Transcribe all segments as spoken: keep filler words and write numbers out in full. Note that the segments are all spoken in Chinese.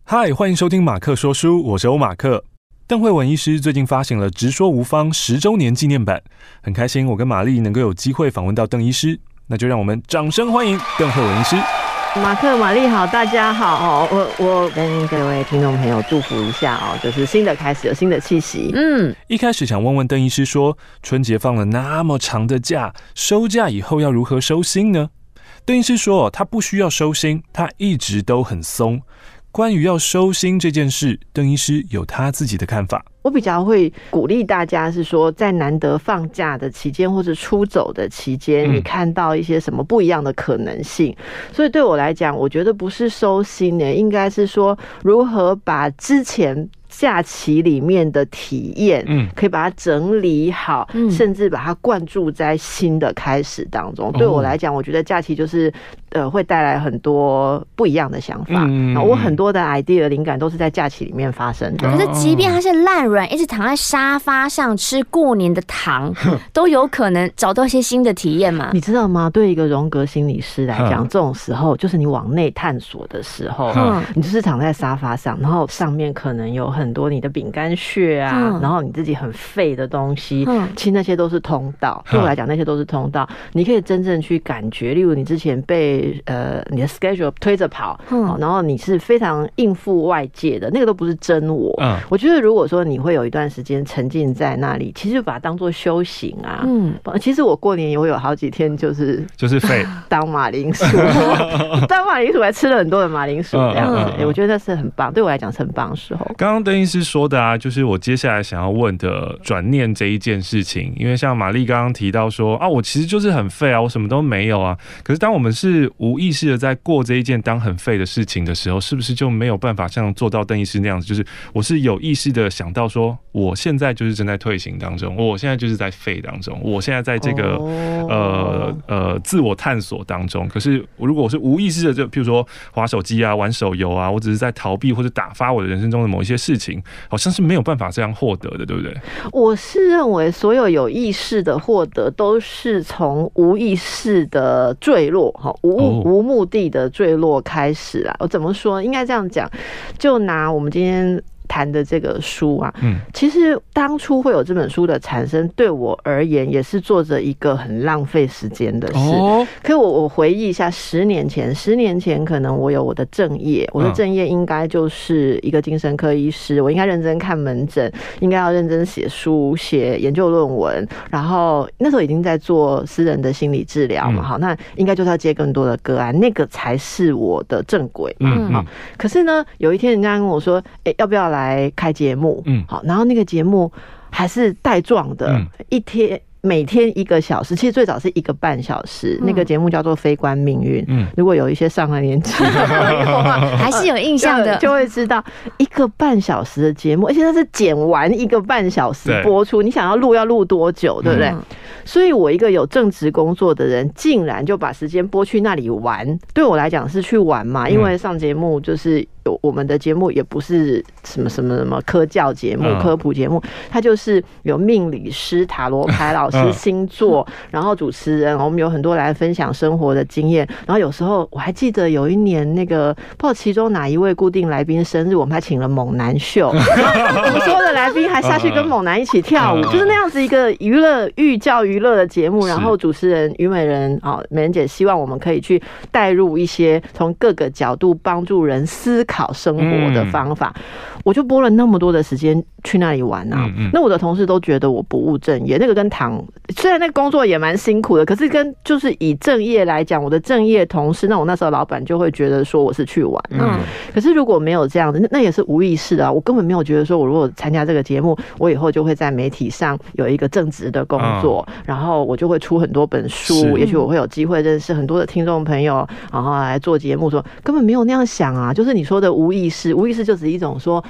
嗨，欢迎收听马克说书，我是欧马克。邓惠文医师最近发行了《直说无方》十周年纪念版，很开心我跟玛丽能够有机会访问到邓医师，那就让我们掌声欢迎邓惠文医师。 马克、玛丽好，大家好哦！我我跟各位听众朋友祝福一下哦，就是新的开始，有新的气息。嗯， 一开始想问问邓医师说，春节放了那么长的假，收假以后要如何收心呢？邓医师说，他不需要收心，他一直都很松。关于要收心这件事，邓医师有他自己的看法。 我比较会鼓励大家是说，在难得放假的期间或者出走的期间，你看到一些什么不一样的可能性。所以对我来讲，我觉得不是收心呢，应该是说如何把之前假期里面的体验，嗯，可以把它整理好，嗯，甚至把它灌注在新的开始当中。对我来讲，我觉得假期就是呃会带来很多不一样的想法。嗯，我很多的 idea 灵感都是在假期里面发生的。 可是即便它是烂软，一直躺在沙发上吃过年的糖，都有可能找到一些新的体验嘛？ 你知道吗？对一个荣格心理师来讲，这种时候就是你往内探索的时候，嗯，你就是躺在沙发上，然后上面可能有很很多你的饼干屑啊，嗯，然后你自己很废的东西，嗯，其实那些都是通道。对我来讲，那些都是通道。你可以真正去感觉，例如你之前被呃你的 schedule 推着跑，嗯，然后你是非常应付外界的，那个都不是真我。嗯，我觉得如果说你会有一段时间沉浸在那里，其实就把它当作修行啊。嗯，其实我过年也会有好几天就是就是废当马铃薯，当马铃薯还吃了很多的马铃薯这样子。嗯嗯嗯，我觉得那是很棒，对我来讲是很棒的时候。 刚刚邓医师说的啊，就是我接下来想要问的转念这一件事情。因为像玛丽刚刚提到说啊，我其实就是很废啊，我什么都没有啊。可是当我们是无意识的在过这一件当很废的事情的时候，是不是就没有办法像做到邓医师那样子，就是我是有意识的想到说，我现在就是正在退行当中，我现在就是在废当中，我现在在这个、哦、呃呃自我探索当中。可是如果我是无意识的，就譬如说滑手机啊、玩手游啊，我只是在逃避或者打发我的人生中的某一些事情，好像是没有办法这样获得的，对不对？ 我是认为所有有意识的获得都是从无意识的坠落，无无目的的坠落开始啊。我怎么说？应该这样讲，就拿我们今天谈的这个书啊，嗯，其实当初会有这本书的产生，对我而言也是做着一个很浪费时间的事。哦，可是我我回忆一下，十年前，十年前可能我有我的正业，我的正业应该就是一个精神科医师，我应该认真看门诊，应该要认真写书、写研究论文，然后那时候已经在做私人的心理治疗嘛，好，那应该就是要接更多的个案，那个才是我的正轨嘛。嗯，好，可是呢，有一天人家跟我说，哎，要不要来来开节目，嗯，好，然后那个节目还是带状的，嗯，一天每天一个小时，其实最早是一个半小时，嗯，那个节目叫做《非关命运》，嗯，如果有一些上了年纪的朋友还是有印象的， 就会知道一个半小时的节目，而且那是剪完一个半小时播出，你想要录要录多久，对不对？嗯，所以我一个有正职工作的人，竟然就把时间拨去那里玩，对我来讲是去玩嘛，因为上节目就是有我们的节目也不是什么什么什么科教节目、科普节目，它就是有命理师、塔罗牌老师、星座，然后主持人，我们有很多来分享生活的经验。然后有时候我还记得有一年那个不知道其中哪一位固定来宾生日，我们还请了猛男秀，我们所有的来宾还下去跟猛男一起跳舞，就是那样子一个娱乐寓教娱乐的节目。然后主持人于美人啊，美人姐希望我们可以去带入一些从各个角度帮助人思考生活的方法，嗯，我就播了那么多的时间去那里玩啊。嗯嗯，那我的同事都觉得我不务正业，那个跟躺，虽然那个工作也蛮辛苦的，可是跟就是以正业来讲，我的正业同事，那我那时候老板就会觉得说我是去玩啊。嗯，可是如果没有这样的，那也是无意识的啊。我根本没有觉得说我如果参加这个节目，我以后就会在媒体上有一个正职的工作，嗯，然后我就会出很多本书，也许我会有机会认识很多的听众朋友，然后来做节目，说根本没有那样想啊。就是你说的无意识，无意识就只是一种说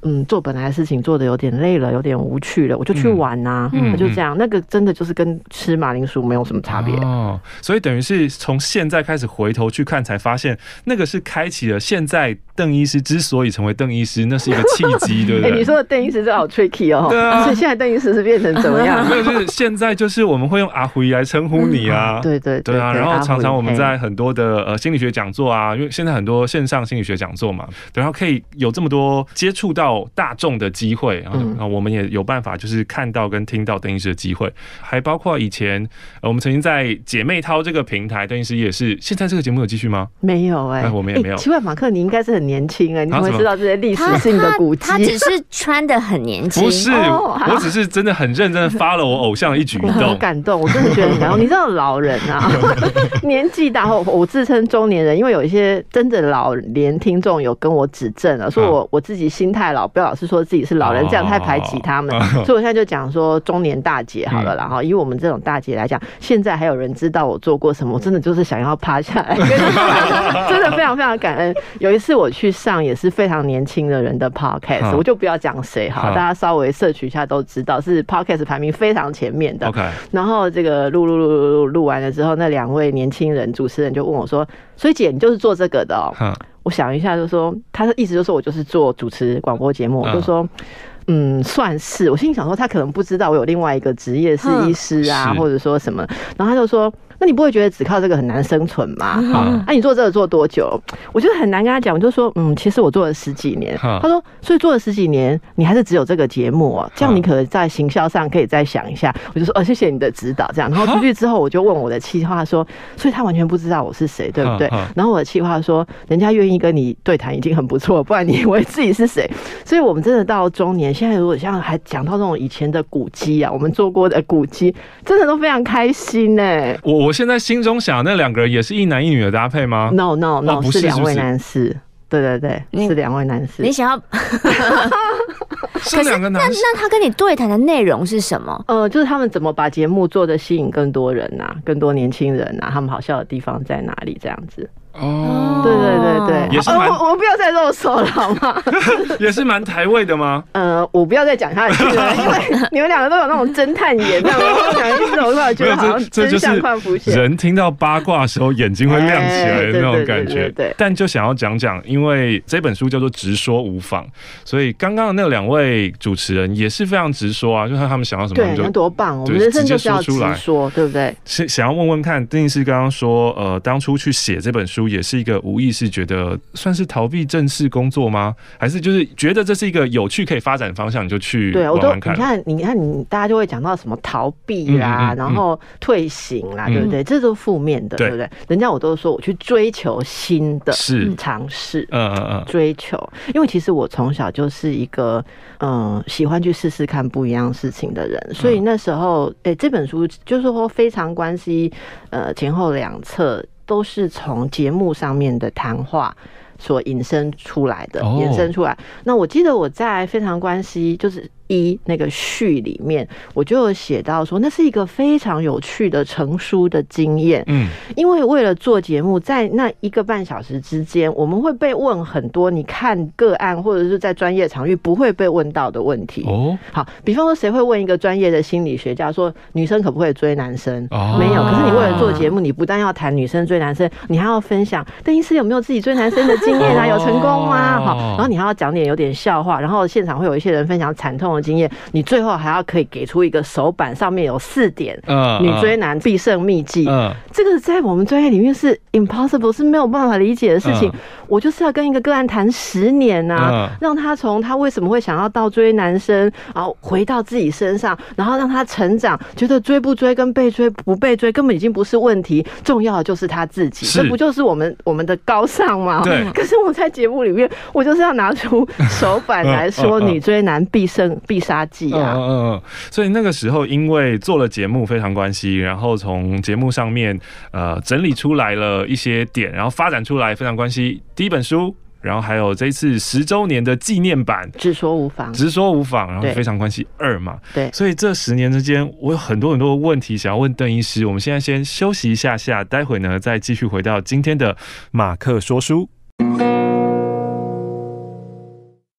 嗯，做本来的事情做的有点累了，有点无趣了，我就去玩啊，嗯嗯、就这样，那个真的就是跟吃马铃薯没有什么差别哦。所以等于是从现在开始回头去看，才发现那个是开启了现在邓医师之所以成为邓医师，那是一个契机，对不对？ 欸、你说的邓医师这好 tricky 哦，对啊，所以现在邓医师是变成怎么样？ 没有，就是现在就是我们会用阿辉来称呼你啊， 嗯、对对 对, 对啊，然后常常我们在很多的呃心理学讲座啊，因为现在很多线上心理学讲座嘛，然后可以有这么多接触到大众的机会，然后、嗯、我们也有办法就是看到跟听到邓医师的机会，还包括以前、呃、我们曾经在姐妹淘这个平台，邓医师也是。现在这个节目有继续吗？ 没有哎、欸， 我们也没有。 奇怪，马克，你应该是很年轻哎、欸，你怎么会知道这些历史性的古迹？ 他只是穿得很年轻， 不是，哦、我只是真的很认真的发了我偶像的一举一动， 很感动，我真的觉得很感动。你知道老人啊，年纪大后，我自称中年人，因为有一些真的老年听众有跟我指正了，说我我自己心态老，不要老是说自己是老人，这样太排挤他们。所以我现在就讲说中年大姐好了啦，然后以我们这种大姐来讲，现在还有人知道我做过什么，我真的就是想要趴下来，真的非常非常感恩。有一次我去上也是非常年轻的人的 podcast， 我就不要讲谁哈，大家稍微摄取一下都知道，是 podcast 排名非常前面的。 Okay. 然后这个录录录录录录完了之后，那两位年轻人主持人就问我说：“所以姐，你就是做这个的哦？”我想一下，就说他的意思就是我就是做主持广播节目，我就说。嗯，算是。我心里想说，他可能不知道我有另外一个职业是医师啊，或者说什么。然后他就说：“那你不会觉得只靠这个很难生存吗？那、嗯啊、你做这个做多久？”我就很难跟他讲，我就说：“嗯，其实我做了十几年。”他说：“所以做了十几年，你还是只有这个节目哦？这样你可能在行销上可以再想一下。”我就说：“哦，谢谢你的指导。”这样，然后出去之后，我就问我的企划说：“所以他完全不知道我是谁，对不对？”然后我的企划说：“人家愿意跟你对谈已经很不错，不然你以为自己是谁？”所以，我们真的到中年。现在如果像还讲到这种以前的古迹啊，我们做过的古迹，真的都非常开心呢、欸。 我我现在心中想，那两个人也是一男一女的搭配吗 ？No No No，、哦、是两位男士。对对对，是两位男士。 你想要？ 是两个男士。 那那他跟你对谈的内容是什么？ 呃，就是他们怎么把节目做得吸引更多人啊，更多年轻人啊，他们好笑的地方在哪里？这样子。哦，对对对对， 也是蛮、 哦、我我不要再肉手了好吗？ 也是蛮台味的吗？ 呃，我不要再讲下去了，因为你们两个都有那种侦探眼，那我讲一直我突然觉得好像真相快浮现。 人听到八卦的时候眼睛会亮起来的那种感觉。对，但就想要讲讲，因为这本书叫做《直说无妨》，所以刚刚的那两位主持人也是非常直说啊，就是他们想要什么， 对，那多棒！我们人生就是要直说，对不对？ 是想要问问看，邓医师刚刚说，呃，当初去写这本书。也是一个无意识觉得算是逃避正式工作吗？还是就是觉得这是一个有趣可以发展方向，你就去玩玩看？ 对，我都你看，你看你大家就会讲到什么逃避啦，嗯嗯嗯、然后退行啦，嗯、对不对？这都是负面的，对不对？人家我都说我去追求新的尝试，嗯嗯嗯，追求。因为其实我从小就是一个嗯喜欢去试试看不一样事情的人，所以那时候哎、欸，这本书就是说非常关系呃前后两册。都是从节目上面的谈话所引申出来的，衍生出来。那我记得我在非常关系就是一那个序里面，我就有写到说，那是一个非常有趣的成书的经验。嗯，因为为了做节目，在那一个半小时之间，我们会被问很多你看个案或者是在专业场域不会被问到的问题。哦，好，比方说谁会问一个专业的心理学家说女生可不可以追男生？哦，没有。可是你为了做节目，你不但要谈女生追男生，你还要分享邓医师有没有自己追男生的经验啊？有成功吗？好，然后你还要讲点有点笑话，然后现场会有一些人分享惨痛的经验，你最后还要可以给出一个手板，上面有四点女追男必胜秘籍。这个在我们专业里面是 impossible， 是没有办法理解的事情。我就是要跟一个个案谈十年啊，让他从他为什么会想要倒追男生，然后回到自己身上，然后让他成长，觉得追不追跟被追不被追根本已经不是问题，重要的就是他自己。这不就是我们我们的高尚吗？对。可是我在节目里面，我就是要拿出手板来说女追男必胜必杀技啊。嗯嗯嗯。 所以那个时候，因为做了节目非常关系，然后从节目上面呃整理出来了一些点，然后发展出来非常关系第一本书。然后还有这一次十周年的纪念版， 直说无妨， 直说无妨，然后非常关系二嘛， 对， 所以这十年之间，我有很多很多的问题想要问邓医师。我们现在先休息一下下，待会呢再继续回到今天的马克说书。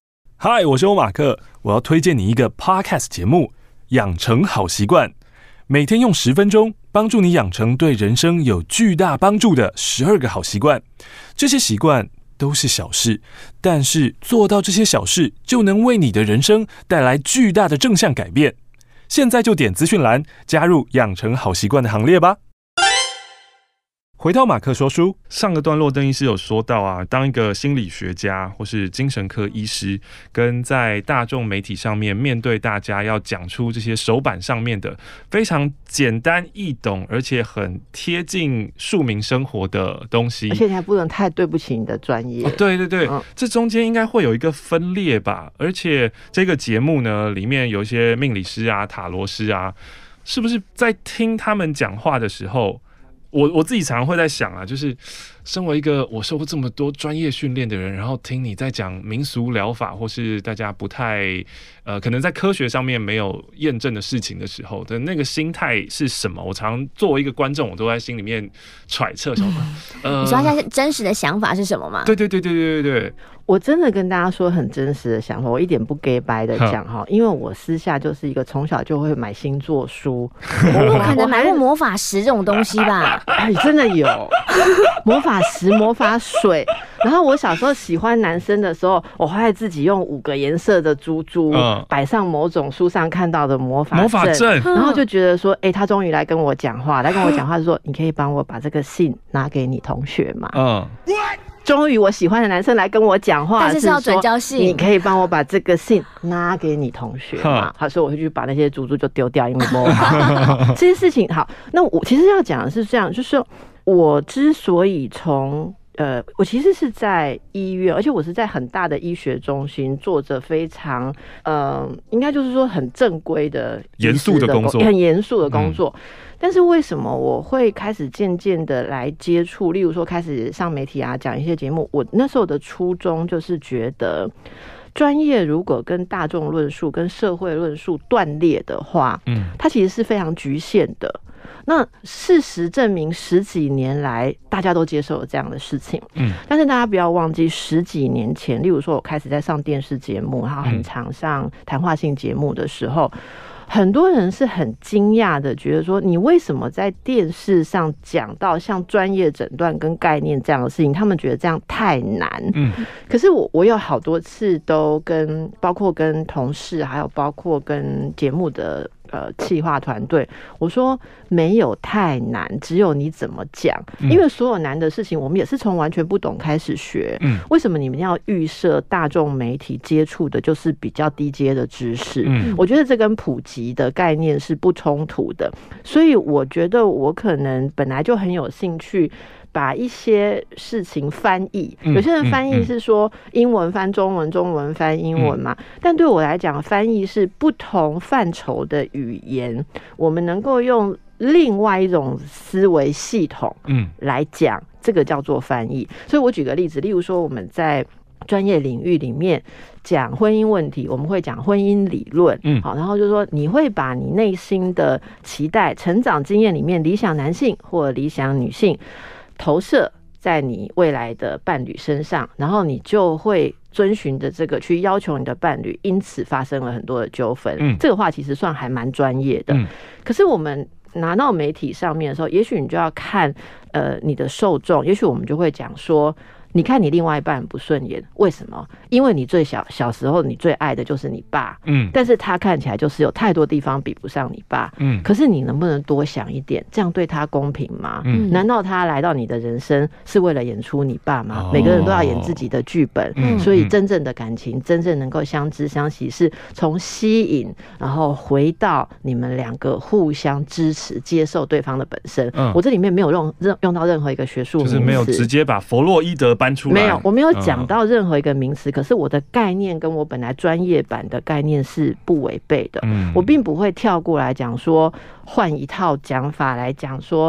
嗨，我是欧马克，我要推荐你一个 podcast 节目《养成好习惯》，每天用十分钟，帮助你养成对人生有巨大帮助的十二个好习惯。这些习惯都是小事，但是做到这些小事，就能为你的人生带来巨大的正向改变。现在就点资讯栏，加入养成好习惯的行列吧。回到马克说书， 上个段落邓医师有说到啊，当一个心理学家或是精神科医师，跟在大众媒体上面面对大家要讲出这些手板上面的非常简单易懂，而且很贴近庶民生活的东西， 而且你还不能太对不起你的专业。 哦、对对对、 嗯， 这中间应该会有一个分裂吧。而且这个节目呢，里面有一些命理师啊、塔罗师啊，是不是在听他们讲话的时候？我我自己常常会在想啊，就是身为一个我受过这么多专业训练的人，然后听你在讲民俗疗法，或是大家不太呃，可能在科学上面没有验证的事情的时候的那个心态是什么？我常作为一个观众，我都在心里面揣测什么。呃， 你说他真实的想法是什么吗？ 对对对对对对对。 我真的跟大家说很真实的想法，我一点不 gay 白的讲哈，因为我私下就是一个从小就会买星座书， 我不可能买过魔法石这种东西吧？ 哎，真的有魔法石、魔法水。然后我小时候喜欢男生的时候，我会自己用五个颜色的珠珠摆上某种书上看到的魔法魔法阵， 然后就觉得说，哎、欸，他终于来跟我讲话，来跟我讲话说，你可以帮我把这个信拿给你同学吗？嗯。终于我喜欢的男生来跟我讲话， 但是是要转交信， 你可以帮我把这个信拿给你同学吗？他说我会去把那些珠珠就丢掉，因为不好。这些事情好，那我其实要讲的是这样，就是我之所以从呃，我其实是在医院，而且我是在很大的医学中心做着非常呃，应该就是说很正规的、 严肃的工作， 很严肃的工作。嗯，但是为什么我会开始渐渐的来接触，例如说开始上媒体啊，讲一些节目？我那时候的初衷就是觉得，专业如果跟大众论述、跟社会论述断裂的话，嗯，它其实是非常局限的。那事实证明，十几年来大家都接受了这样的事情，嗯，但是大家不要忘记，十几年前，例如说我开始在上电视节目，然后很常上谈话性节目的时候。很多人是很惊讶的，觉得说你为什么在电视上讲到像专业诊断跟概念这样的事情，他们觉得这样太难。嗯，可是我我有好多次都跟包括跟同事，还有包括跟节目的呃企划团队，我说没有太难，只有你怎么讲。因为所有难的事情，我们也是从完全不懂开始学。嗯，为什么你们要预设大众媒体接触的就是比较低阶的知识？嗯，我觉得这跟普及的概念是不冲突的，所以我觉得我可能本来就很有兴趣把一些事情翻译，有些人翻译是说英文翻中文，中文翻英文嘛，但对我来讲，翻译是不同范畴的语言，我们能够用另外一种思维系统来讲，这个叫做翻译。所以我举个例子，例如说我们在专业领域里面讲婚姻问题，我们会讲婚姻理论，嗯，好，然后就说你会把你内心的期待、成长经验里面理想男性或理想女性投射在你未来的伴侣身上，然后你就会遵循着这个去要求你的伴侣，因此发生了很多的纠纷。嗯，这个话其实算还蛮专业的。嗯，可是我们拿到媒体上面的时候，也许你就要看呃你的受众，也许我们就会讲说。你看你另外一半不顺眼，为什么？因为你最小小时候你最爱的就是你爸，嗯，但是他看起来就是有太多地方比不上你爸，嗯，可是你能不能多想一点，这样对他公平吗？嗯，难道他来到你的人生是为了演出你爸吗？哦，每个人都要演自己的剧本，嗯，所以真正的感情，真正能够相知相惜，是从吸引，然后回到你们两个互相支持、接受对方的本身。嗯，我这里面没有用用到任何一个学术名词，就是没有直接把弗洛伊德搬出来， 没有，我没有讲到任何一个名词，嗯，可是我的概念跟我本来专业版的概念是不违背的。嗯，我并不会跳过来讲说换一套讲法来讲说，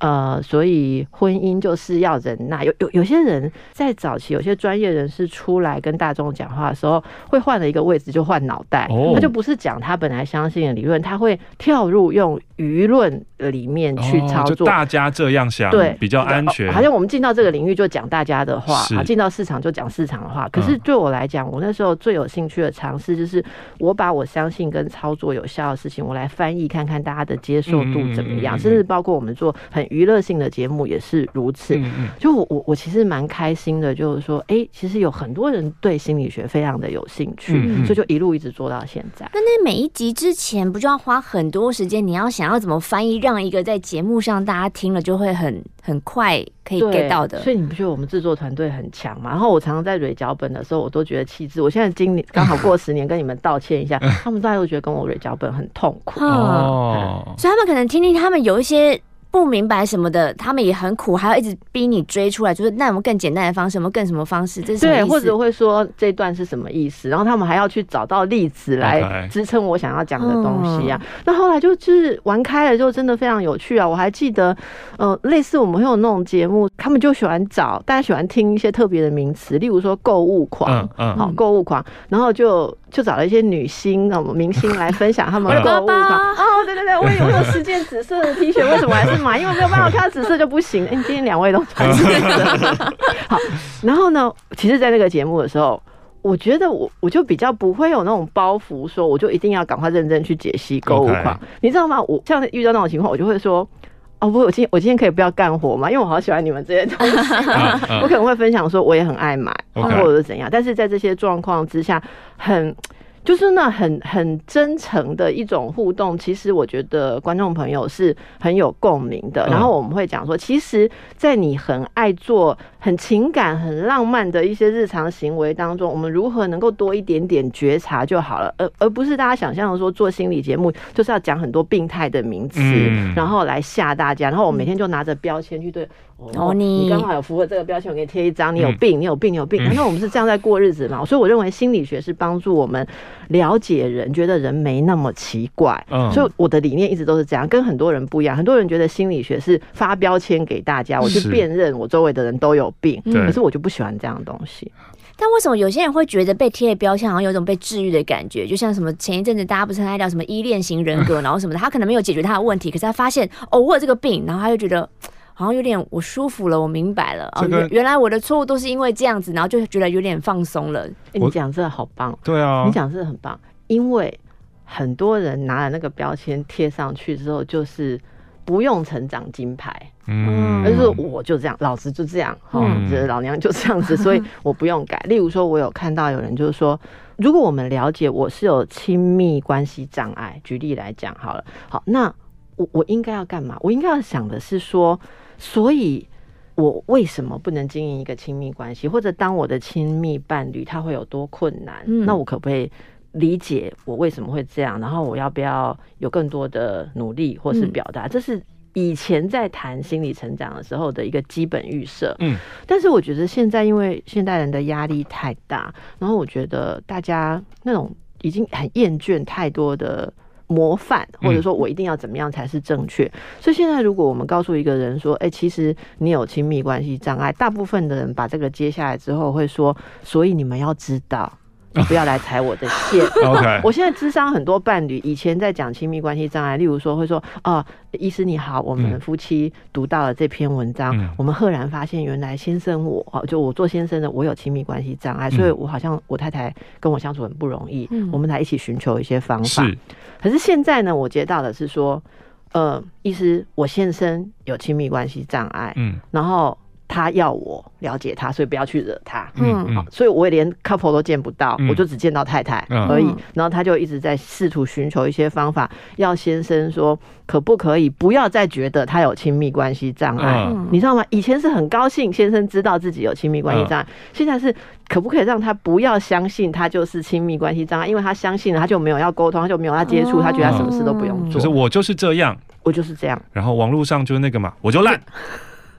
呃，所以婚姻就是要忍耐。有有有些人在早期，有些专业人士出来跟大众讲话的时候，会换了一个位置就换脑袋，哦、他就不是讲他本来相信的理论，他会跳入用舆论里面去操作。 哦、就大家这样想， 对， 比较安全。 好像我们进到这个领域就讲大家的话，进到市场就讲市场的话。可是对我来讲，我那时候最有兴趣的尝试就是，我把我相信跟操作有效的事情，我来翻译看看大家的接受度怎么样，嗯嗯嗯嗯甚至包括我们做很娱乐性的节目也是如此。嗯嗯就我我我其实蛮开心的，就是说，哎、欸，其实有很多人对心理学非常的有兴趣，嗯嗯所以就一路一直做到现在。 那那每一集之前不就要花很多时间？你要想要怎么翻译，让一个在节目上大家听了就会很很快可以 get 到的。 所以你不觉得我们制作团队很强吗？然后我常常在蕊脚本的时候，我都觉得气质。我现在今年刚好过十年，跟你们道歉一下，他们大家都觉得跟我蕊脚本很痛苦。 哦、嗯，所以他们可能听听，他们有一些不明白什么的，他们也很苦，还要一直逼你追出来，就是那我们更简单的方式，我们更什么方式？这是什么意思？ 对，或者会说这段是什么意思？然后他们还要去找到例子来支撑我想要讲的东西啊。Okay. 那后来就就是玩开了，就真的非常有趣啊！我还记得，呃，类似我们会有那种节目，他们就喜欢找大家喜欢听一些特别的名词，例如说购物狂，嗯嗯，好，购物狂，然后就就找了一些女星、那种明星来分享他们的购物狂。哦，对对对，我有我有十件紫色的 T 恤，为什么还是买？因为没有办法看到紫色就不行。哎、欸，今天两位都穿紫色。好，然后呢，其实，在那个节目的时候，我觉得我我就比较不会有那种包袱，说我就一定要赶快认真去解析购物狂。Okay. 你知道吗？我像遇到那种情况，我就会说。哦不，我今我今天可以不要干活吗？因为我好喜欢你们这些东西，我可能会分享说我也很爱买， Okay. 或者是怎样。但是在这些状况之下，很就是那很很真诚的一种互动，其实我觉得观众朋友是很有共鸣的。然后我们会讲说，其实，在你很爱做很情感、很浪漫的一些日常行为当中，我们如何能够多一点点觉察就好了，而而不是大家想象的说做心理节目就是要讲很多病态的名词，嗯、然后来吓大家。然后我每天就拿着标签去对。哦，你刚好有符合这个标签，我给你贴一张。你有病，你有病，你有病。难道我们是这样在过日子吗？所以我认为心理学是帮助我们了解人，觉得人没那么奇怪。嗯，所以我的理念一直都是这样，跟很多人不一样。很多人觉得心理学是发标签给大家，我去辨认我周围的人都有病，可是我就不喜欢这样的东西。 但为什么有些人会觉得被贴的标签好像有一种被治愈的感觉？就像什么前一阵子大家不是很爱聊什么依恋型人格，然后什么的，他可能没有解决他的问题，可是他发现哦，我有这个病，然后他就觉得。好像有点我舒服了，我明白了、这个哦、原来我的错误都是因为这样子，然后就觉得有点放松了。 欸、你讲这好棒， 对啊， 你讲这很棒，因为很多人拿了那个标签贴上去之后，就是不用成长金牌，嗯，而是我就这样，老子就这样，嗯，这老娘就这样子，所以我不用改。例如说，我有看到有人就是说，如果我们了解我是有亲密关系障碍，举例来讲好了，好，那我我应该要干嘛？我应该要想的是说。所以，我为什么不能经营一个亲密关系？或者当我的亲密伴侣他会有多困难？嗯、那我可不可以理解我为什么会这样？然后我要不要有更多的努力或是表达？嗯、这是以前在谈心理成长的时候的一个基本预设。嗯，但是我觉得现在因为现代人的压力太大，然后我觉得大家那种已经很厌倦太多的。模范，或者说我一定要怎么样才是正确、嗯、所以现在如果我们告诉一个人说哎、欸，其实你有亲密关系障碍，大部分的人把这个接下来之后会说，所以你们要知道你不要来踩我的线。 okay. 我现在諮商很多伴侣，以前在讲亲密关系障碍，例如说会说啊，医师你好，我们夫妻读到了这篇文章，嗯、我们赫然发现原来先生我，就我做先生的，我有亲密关系障碍，嗯、所以我好像我太太跟我相处很不容易，嗯、我们来一起寻求一些方法。是，可是现在呢，我接到的是说，呃，医师，我先生有亲密关系障碍，嗯，然后。他要我了解他，所以不要去惹他。嗯，嗯所以我也连 couple 都见不到，嗯、我就只见到太太而已。嗯、然后他就一直在试图寻求一些方法，要先生说可不可以不要再觉得他有亲密关系障碍，嗯、你知道吗？以前是很高兴先生知道自己有亲密关系障碍，嗯、现在是可不可以让他不要相信他就是亲密关系障碍，因为他相信了，他就没有要沟通，他就没有要接触，哦、他觉得他什么事都不用做。 就是我就是这样， 我就是这样。 然后网络上就是那个嘛，我就烂。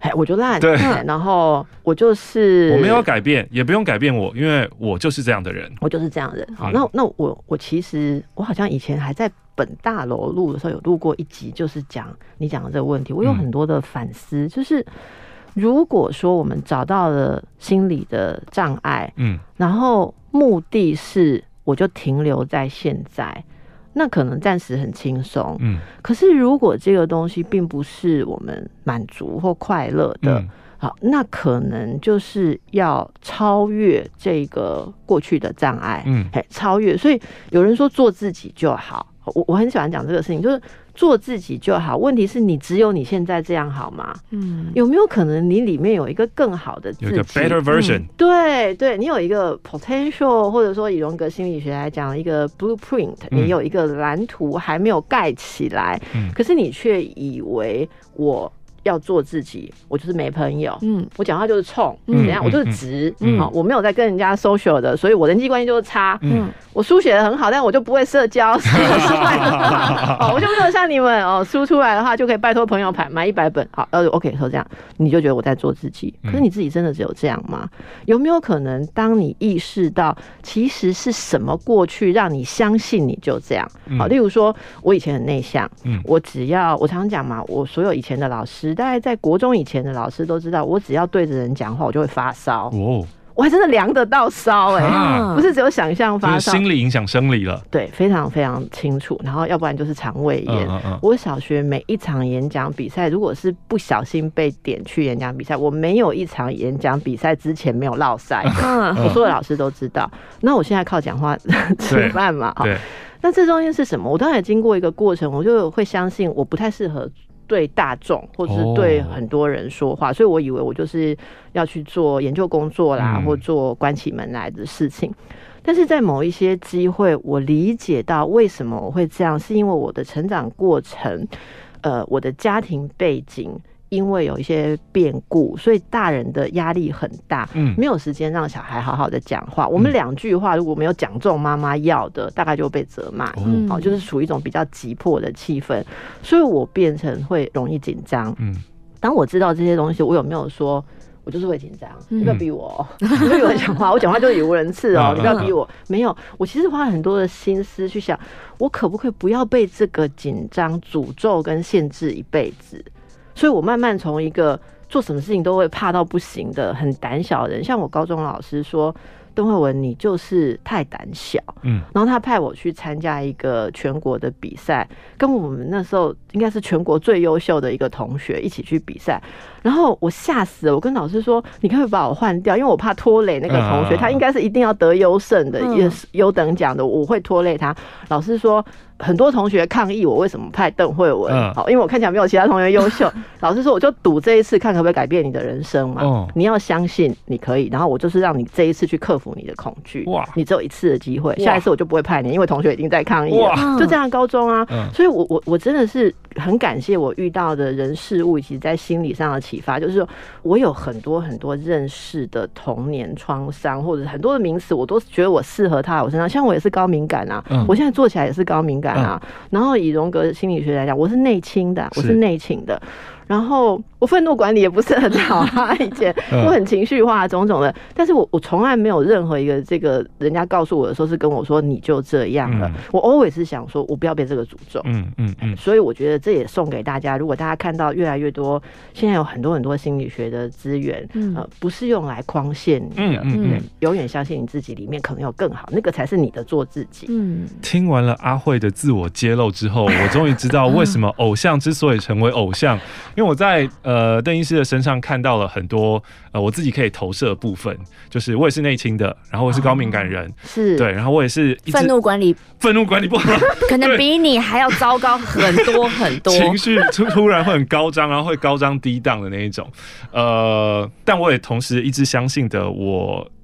哎，我就烂， 对， 然后我就是我没有改变，也不用改变我，因为我就是这样的人， 我就是这样的人。好，嗯、那那我我其实我好像以前还在本大楼录的时候有录过一集，就是讲你讲的这个问题，我有很多的反思，嗯、就是如果说我们找到了心理的障碍，嗯，然后目的是我就停留在现在。那可能暂时很轻松，嗯，可是如果这个东西并不是我们满足或快乐的，嗯、好，那可能就是要超越这个过去的障碍，嗯，超越。所以有人说做自己就好，我我很喜欢讲这个事情，就是做自己就好。问题是你只有你现在这样好吗？嗯，有没有可能你里面有一个更好的自己， 有一个 better version？、嗯、 对对，你有一个 potential， 或者说以荣格心理学来讲，一个 blueprint，、嗯、你有一个蓝图还没有盖起来，嗯、可是你却以为我要做自己，我就是没朋友，嗯，我讲话就是冲，嗯，怎样，我就是直，嗯，好，我没有在跟人家 social 的，所以我人际关系就是差，嗯，我书写的很好，但我就不会社交，所以我输出来的话，哦，我就没有像你们哦，输出来的话就可以拜托朋友买买一百本，好，呃 ，OK， 说这样，你就觉得我在做自己，可是你自己真的只有这样吗？有没有可能，当你意识到其实是什么过去让你相信你就这样？好，例如说我以前很内向，嗯，我只要我常常讲嘛，我所有以前的老师。大概在国中以前的老师都知道，我只要对着人讲话，我就会发烧。哦，我还真的量得到烧哎、欸，啊、不是只有想象发烧， 心理影响生理了。 对，非常非常清楚。然后要不然就是肠胃炎。嗯嗯嗯我小学每一场演讲比赛，如果是不小心被点去演讲比赛，我没有一场演讲比赛之前没有落赛。嗯，我所有老师都知道。那我现在靠讲话吃饭嘛，对。那这中间是什么？我当然也经过一个过程，我就会相信我不太适合对大众或者是对很多人说话， oh. 所以我以为我就是要去做研究工作啦，嗯、或做关起门来的事情。但是在某一些机会，我理解到为什么我会这样，是因为我的成长过程，呃，我的家庭背景。因为有一些变故，所以大人的压力很大，嗯，没有时间让小孩好好的讲话。我们两句话如果没有讲中妈妈要的，大概就被责骂，嗯，好，就是处于一种比较急迫的气氛，所以我变成会容易紧张。嗯，当我知道这些东西，我有没有说，我就是会紧张？你不要逼我，你不要逼我讲话，我讲话就是语无伦次哦，你不要逼我。没有，我其实花了很多的心思去想，我可不可以不要被这个紧张诅咒跟限制一辈子。所以我慢慢从一个做什么事情都会怕到不行的很胆小的人，像我高中老师说，邓惠文你就是太胆小，嗯，然后他派我去参加一个全国的比赛，跟我们那时候应该是全国最优秀的一个同学一起去比赛，然后我吓死了，我跟老师说，你可不可以把我换掉，因为我怕拖累那个同学，他应该是一定要得优胜的，优等奖的，我会拖累他。老师说。很多同学抗议我为什么派邓惠文，嗯、好，因为我看起来没有其他同学优秀。老师说，我就赌这一次，看可不可以改变你的人生嘛。哦、你要相信你可以，然后我就是让你这一次去克服你的恐惧。哇，你只有一次的机会，下一次我就不会派你，因为同学已经在抗议了。就这样，高中啊，嗯、所以我我我真的是很感谢我遇到的人事物以及在心理上的启发，就是说我有很多很多认识的童年创伤，或者很多的名词，我都觉得我适合他在我身上。像我也是高敏感啊，嗯、我现在做起来也是高敏感。啊，然后以荣格心理学来讲，我是内倾的，我是内倾的。然后我愤怒管理也不是很好啊，以前我很情绪化种种的，但是我我从来没有任何一个这个人家告诉我的时候是跟我说你就这样了，嗯、我 always 是想说我不要被这个诅咒，嗯嗯嗯，所以我觉得这也送给大家，如果大家看到越来越多现在有很多很多心理学的资源，嗯、呃，不是用来框限你的，嗯嗯嗯，永远相信你自己里面可能有更好，那个才是你的做自己。嗯， 听完了阿慧的自我揭露之后，我终于知道为什么偶像之所以成为偶像。因为我在呃邓医师的身上看到了很多呃我自己可以投射的部分，就是我也是内倾的，然后我也是高敏感人，哦、是对，然后我也是愤怒管理， 愤怒管理不好， 可能比你还要糟糕很多很多， 情绪突突然会很高涨，然后会高涨低档的那一种，呃，但我也同时一直相信的我。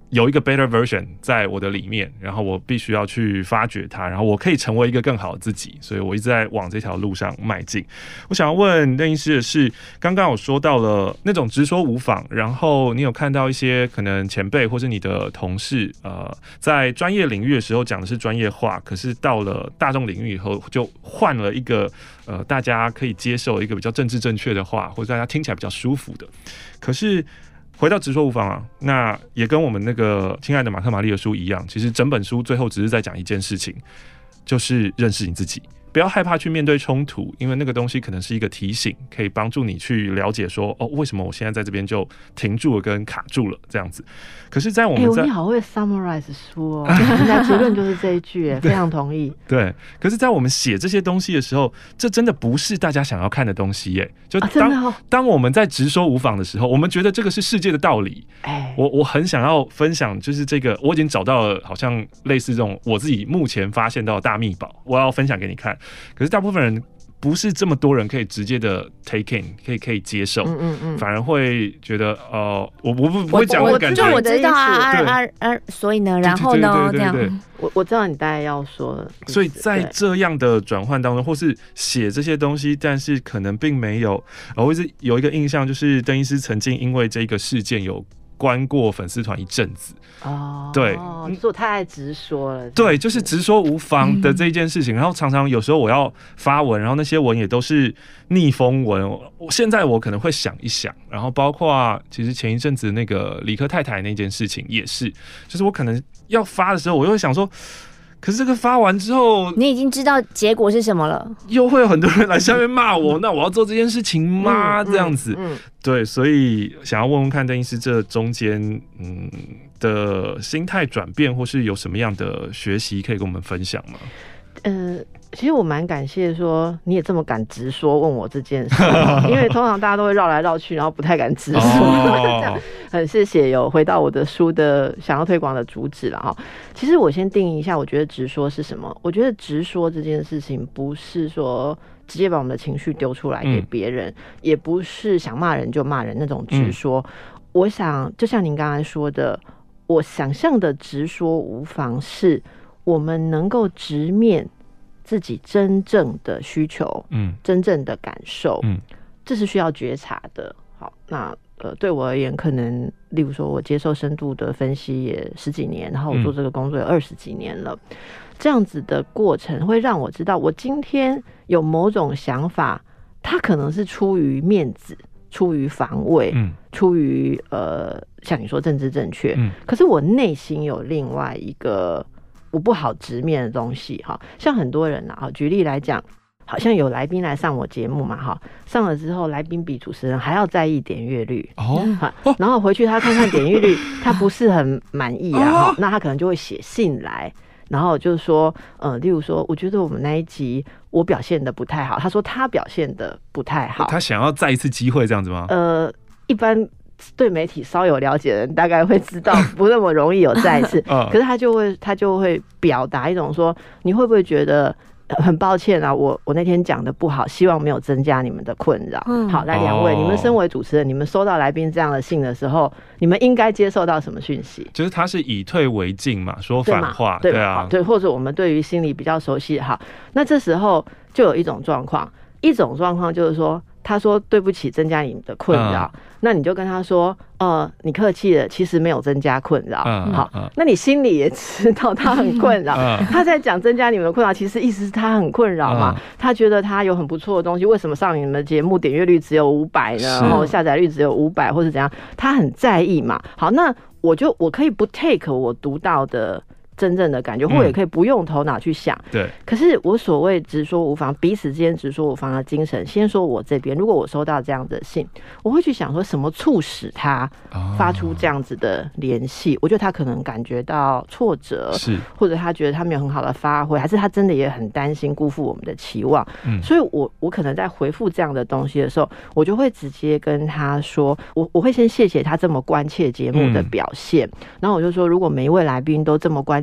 有一个 better version 在我的里面，然后我必须要去发掘它，然后我可以成为一个更好的自己，所以我一直在往这条路上迈进。我想要问邓医师的是，刚刚有说到了那种直说无妨，然后你有看到一些可能前辈或是你的同事，呃，在专业领域的时候讲的是专业话，可是到了大众领域以后，就换了一个呃大家可以接受一个比较政治正确的话，或者大家听起来比较舒服的，可是。回到直说无妨啊，那也跟我们那个亲爱的马克玛丽的书一样，其实整本书最后只是在讲一件事情，就是认识你自己。不要害怕去面对冲突，因为那个东西可能是一个提醒，可以帮助你去了解说，哦，为什么我现在在这边就停住了跟卡住了这样子。可是，在我们在， 欸、你好会 summarize 书哦，你的结论就是这一句，非常同意。 对，可是，在我们写这些东西的时候，这真的不是大家想要看的东西耶。就当、啊哦、当我们在直说无妨的时候，我们觉得这个是世界的道理。哎，我我很想要分享，就是这个，我已经找到了好像类似这种我自己目前发现到的大秘宝，我要分享给你看。可是大部分人不是这么多人可以直接的 take in， 可以可以接受，嗯嗯嗯，反而会觉得哦、呃，我我不不会讲那个感觉， 我知道啊啊啊啊，所以呢，然后呢，这样， 我我知道你大概要说的， 所以在这样的转换当中，或是写这些东西，但是可能并没有，我一直有一个印象，就是邓医师曾经因为这个事件有关过粉丝团一阵子。哦，对， 就是我太爱直说了。 对，就是直说无妨的这一件事情。嗯、然后常常有时候我要发文，然后那些文也都是逆风文。我现在我可能会想一想，然后包括其实前一阵子那个理科太太那件事情也是，就是我可能要发的时候，我又会想说。可是这个发完之后， 你已经知道结果是什么了， 又会有很多人来下面骂我，那我要做这件事情吗？嗯、这样子，嗯嗯、对，所以想要问问看邓医师，这中间嗯的心态转变，或是有什么样的学习可以跟我们分享吗？ 呃，其实我蛮感谢说你也这么敢直说问我这件事，因为通常大家都会绕来绕去，然后不太敢直说。哦、这样很谢谢有回到我的书的想要推广的主旨了哈。其实我先定义一下，我觉得直说是什么？我觉得直说这件事情不是说直接把我们的情绪丢出来给别人，嗯、也不是想骂人就骂人那种直说。嗯、我想就像您刚才说的，我想象的直说无妨是。我们能够直面自己真正的需求，嗯，真正的感受，嗯，这是需要觉察的。好，那呃，对我而言，可能例如说，我接受深度的分析也十几年，然后我做这个工作有二十几年了，嗯、这样子的过程会让我知道，我今天有某种想法，它可能是出于面子。出于防卫，嗯、出于呃，像你说政治正确，嗯、可是我内心有另外一个我不好直面的东西，哈，像很多人啊，举例来讲，好像有来宾来上我节目嘛，哈，上了之后，来宾比主持人还要在意点阅率哦，然后回去他看看点阅率，他不是很满意啊，哦、那他可能就会写信来。然后就是说，呃，例如说，我觉得我们那一集我表现的不太好，他说他表现的不太好， 他想要再一次机会这样子吗？ 呃，一般对媒体稍有了解的人大概会知道，不那么容易有再一次。可是他就会他就会表达一种说，你会不会觉得？很抱歉啊，我我那天讲的不好，希望没有增加你们的困扰。嗯，好，来两位，哦、你们身为主持人，你们收到来宾这样的信的时候，你们应该接受到什么讯息？ 就是他是以退为进嘛，说反话， 对, 对啊， 对，或者我们对于心理比较熟悉，好，那这时候就有一种状况，一种状况就是说。他说对不起增加你的困扰、嗯、那你就跟他说呃，你客气了，其实没有增加困扰、嗯、好、嗯、那你心里也知道他很困扰、嗯、他在讲增加你们的困扰，其实意思是他很困扰嘛、嗯、他觉得他有很不错的东西，为什么上你们的节目点阅率只有五百呢，然后下载率只有五百或是怎样，他很在意嘛。好，那我就我可以不 take 我读到的真正的感觉，或者也可以不用头脑去想、嗯、对。可是我所谓直说无妨，彼此之间直说无妨的精神，先说我这边，如果我收到这样的信，我会去想说什么促使他发出这样子的联系、哦、我觉得他可能感觉到挫折，是，或者他觉得他没有很好的发挥，还是他真的也很担心辜负我们的期望、嗯、所以我我可能在回复这样的东西的时候，我就会直接跟他说，我我会先谢谢他这么关切节目的表现、嗯、然后我就说，如果每一位来宾都这么关切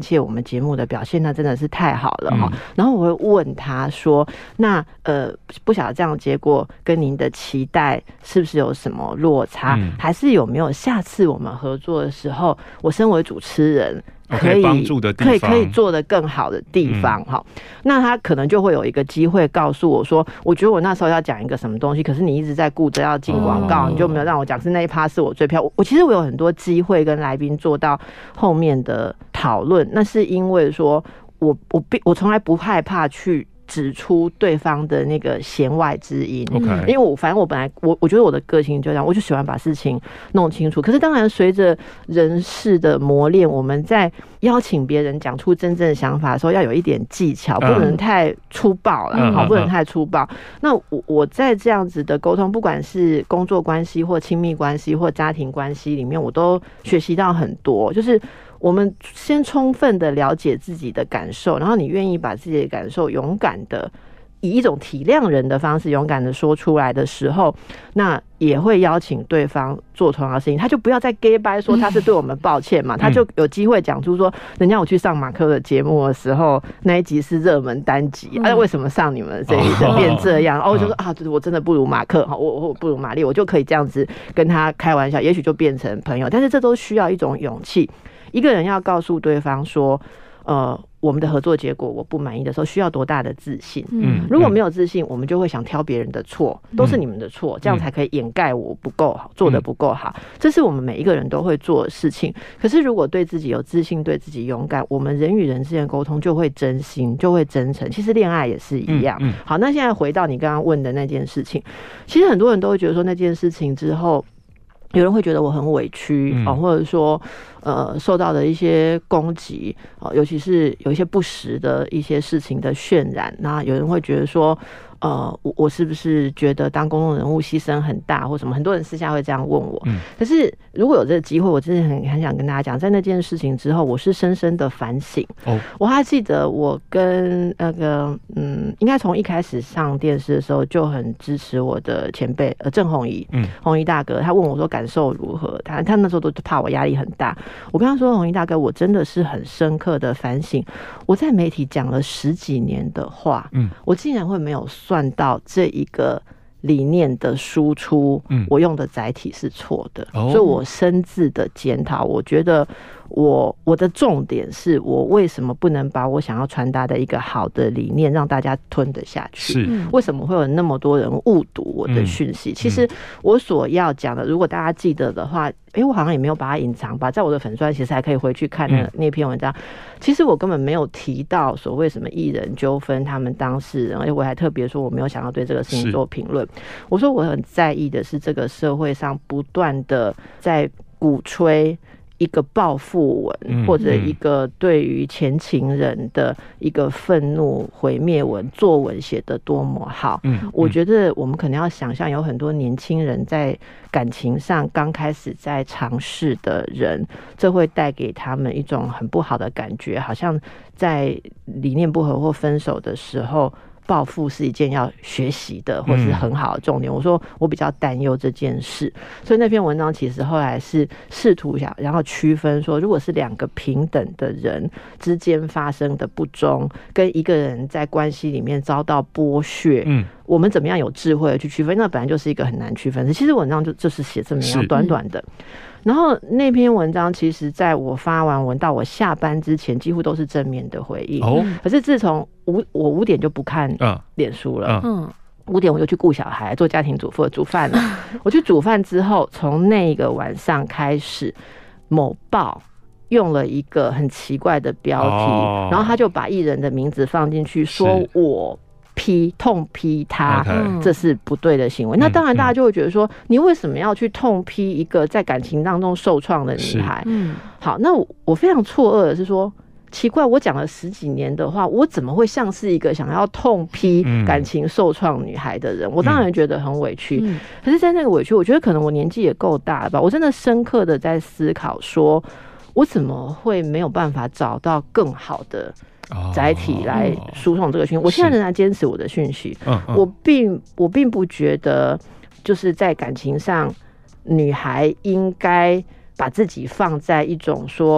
切我们节目的表现，那真的是太好了哈、 嗯。 然后我会问他说，那呃不晓得这样的结果跟您的期待是不是有什么落差、嗯，还是有没有下次我们合作的时候，我身为主持人可以帮助的地方， 可以可以做得更好的地方哈、嗯。那他可能就会有一个机会告诉我说，我觉得我那时候要讲一个什么东西，可是你一直在顾着要进广告、哦，你就没有让我讲，是那一趴是我最漂亮。我其实我有很多机会跟来宾做到后面的讨论，那是因为说我我我从来不害怕去指出对方的那个弦外之音， okay. 因为我反正我本来我我觉得我的个性就这样，我就喜欢把事情弄清楚。可是当然随着人事的磨练，我们在邀请别人讲出真正的想法的时候，要有一点技巧，不能太粗暴了，好、嗯，不能太粗暴。嗯、那我我在这样子的沟通，不管是工作关系或亲密关系或家庭关系里面，我都学习到很多，就是我们先充分的了解自己的感受，然后你愿意把自己的感受勇敢的以一种体谅人的方式勇敢的说出来的时候，那也会邀请对方做同样的事情，他就不要再 gay bye 说他是对我们抱歉嘛、嗯、他就有机会讲出说，人家我去上马克的节目的时候，那一集是热门单集，嗯、啊为什么上你们这一集变这样、哦、我就说啊我真的不如马克，我我不如玛丽，我就可以这样子跟他开玩笑，也许就变成朋友。但是这都需要一种勇气，一个人要告诉对方说呃我们的合作结果我不满意的时候，需要多大的自信？嗯，如果没有自信，我们就会想挑别人的错，都是你们的错，这样才可以掩盖我不够好，做得不够好。这是我们每一个人都会做的事情。可是如果对自己有自信，对自己勇敢，我们人与人之间的沟通就会真心，就会真诚。其实恋爱也是一样。好，那现在回到你刚刚问的那件事情，其实很多人都会觉得说那件事情之后，有人会觉得我很委屈、嗯哦、或者说呃受到的一些攻击、哦、尤其是有一些不实的一些事情的渲染，那有人会觉得说呃我我是不是觉得当公众人物牺牲很大或什么，很多人私下会这样问我、嗯、可是如果有这个机会，我真的很很想跟大家讲，在那件事情之后，我是深深的反省、哦、我还记得我跟那个嗯应该从一开始上电视的时候就很支持我的前辈呃郑弘仪，嗯弘仪大哥，他问我说感受如何，他他那时候都怕我压力很大，我跟他说弘仪大哥，我真的是很深刻的反省，我在媒体讲了十几年的话，嗯我竟然会没有算到这一个理念的输出，嗯，我用的载体是错的、哦，所以我深自的检讨。我觉得我我的重点是我为什么不能把我想要传达的一个好的理念让大家吞得下去？是为什么会有那么多人误读我的讯息、嗯？其实我所要讲的，如果大家记得的话，哎、欸，我好像也没有把它隐藏吧，在我的粉专其实还可以回去看那那篇文章、嗯。其实我根本没有提到所谓什么艺人纠纷，他们当事人，而且我还特别说我没有想要对这个事情做评论。我说我很在意的是这个社会上不断的在鼓吹一个报复文、嗯、或者一个对于前情人的一个愤怒毁灭文，作文写得多么好、嗯嗯、我觉得我们可能要想象有很多年轻人在感情上刚开始在尝试的人，这会带给他们一种很不好的感觉，好像在理念不合或分手的时候报复是一件要学习的或是很好的重点、嗯、我说我比较担忧这件事，所以那篇文章其实后来是试图想然后区分说，如果是两个平等的人之间发生的不忠，跟一个人在关系里面遭到剥削，嗯，我们怎么样有智慧的去区分，那本来就是一个很难区分的，其实文章就就是写这么样短短的，然后那篇文章其实在我发完文到我下班之前几乎都是正面的回应、哦、可是自从五我五点就不看脸书了，嗯，五点我就去顾小孩做家庭主妇煮饭了我去煮饭之后，从那个晚上开始，某报用了一个很奇怪的标题、哦、然后他就把艺人的名字放进去，说我批痛批他、okay. 这是不对的行为、嗯、那当然大家就会觉得说、嗯、你为什么要去痛批一个在感情当中受创的女孩？嗯，好，那 我, 我非常错愕的是说，奇怪，我讲了十几年的话，我怎么会像是一个想要痛批感情受创女孩的人、嗯、我当然觉得很委屈、嗯、可是在那个委屈，我觉得可能我年纪也够大了吧，我真的深刻的在思考说，我怎么会没有办法找到更好的载体来输送这个讯息、哦、我现在仍然坚持我的讯息、嗯嗯、我并我并不觉得就是在感情上女孩应该把自己放在一种说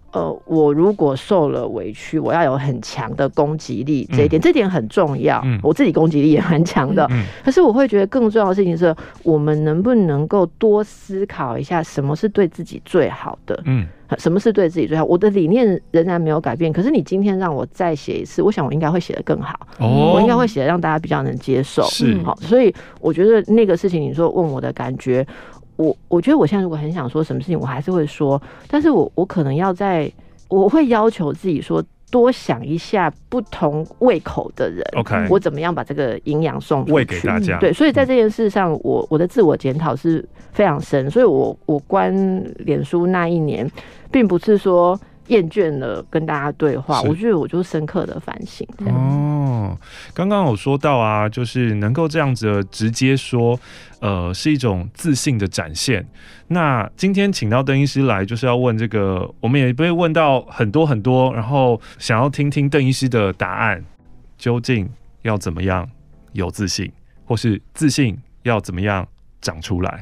呃，我如果受了委屈，我要有很强的攻击力，这一点，嗯、这点很重要。嗯、我自己攻击力也蛮强的，嗯、可是我会觉得更重要的事情是，我们能不能够多思考一下，什么是对自己最好的？嗯，什么是对自己最好？我的理念仍然没有改变，可是你今天让我再写一次，我想我应该会写得更好。哦，我应该会写得让大家比较能接受。 是， 好，所以我觉得那个事情，你说问我的感觉。我我觉得我现在如果很想说什么事情，我还是会说，但是我我可能要在，我会要求自己说，多想一下不同胃口的人 ，OK， 我怎么样把这个营养送出去， 喂给大家。 对，所以在这件事上，我我的自我检讨是非常深，所以我我关脸书那一年，并不是说厌倦了跟大家对话，我觉得我就深刻的反省。 哦，刚刚有说到啊，就是能够这样子的直接说，呃，是一种自信的展现。那今天请到邓医师来，就是要问这个，我们也被问到很多很多，然后想要听听邓医师的答案，究竟要怎么样有自信，或是自信要怎么样长出来？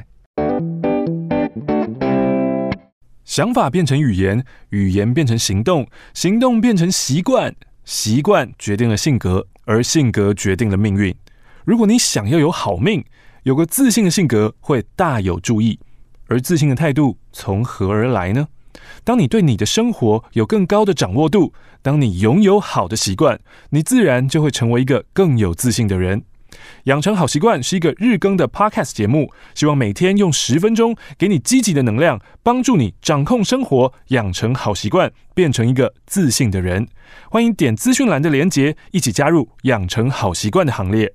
想法变成语言，语言变成行动，行动变成习惯，习惯决定了性格，而性格决定了命运。如果你想要有好命，有个自信的性格会大有注意。而自信的态度从何而来呢？当你对你的生活有更高的掌握度，当你拥有好的习惯，你自然就会成为一个更有自信的人。养成好习惯是一个日更的 podcast 节目，希望每天用十分钟给你积极的能量，帮助你掌控生活，养成好习惯，变成一个自信的人。欢迎点资讯栏的连结，一起加入养成好习惯的行列。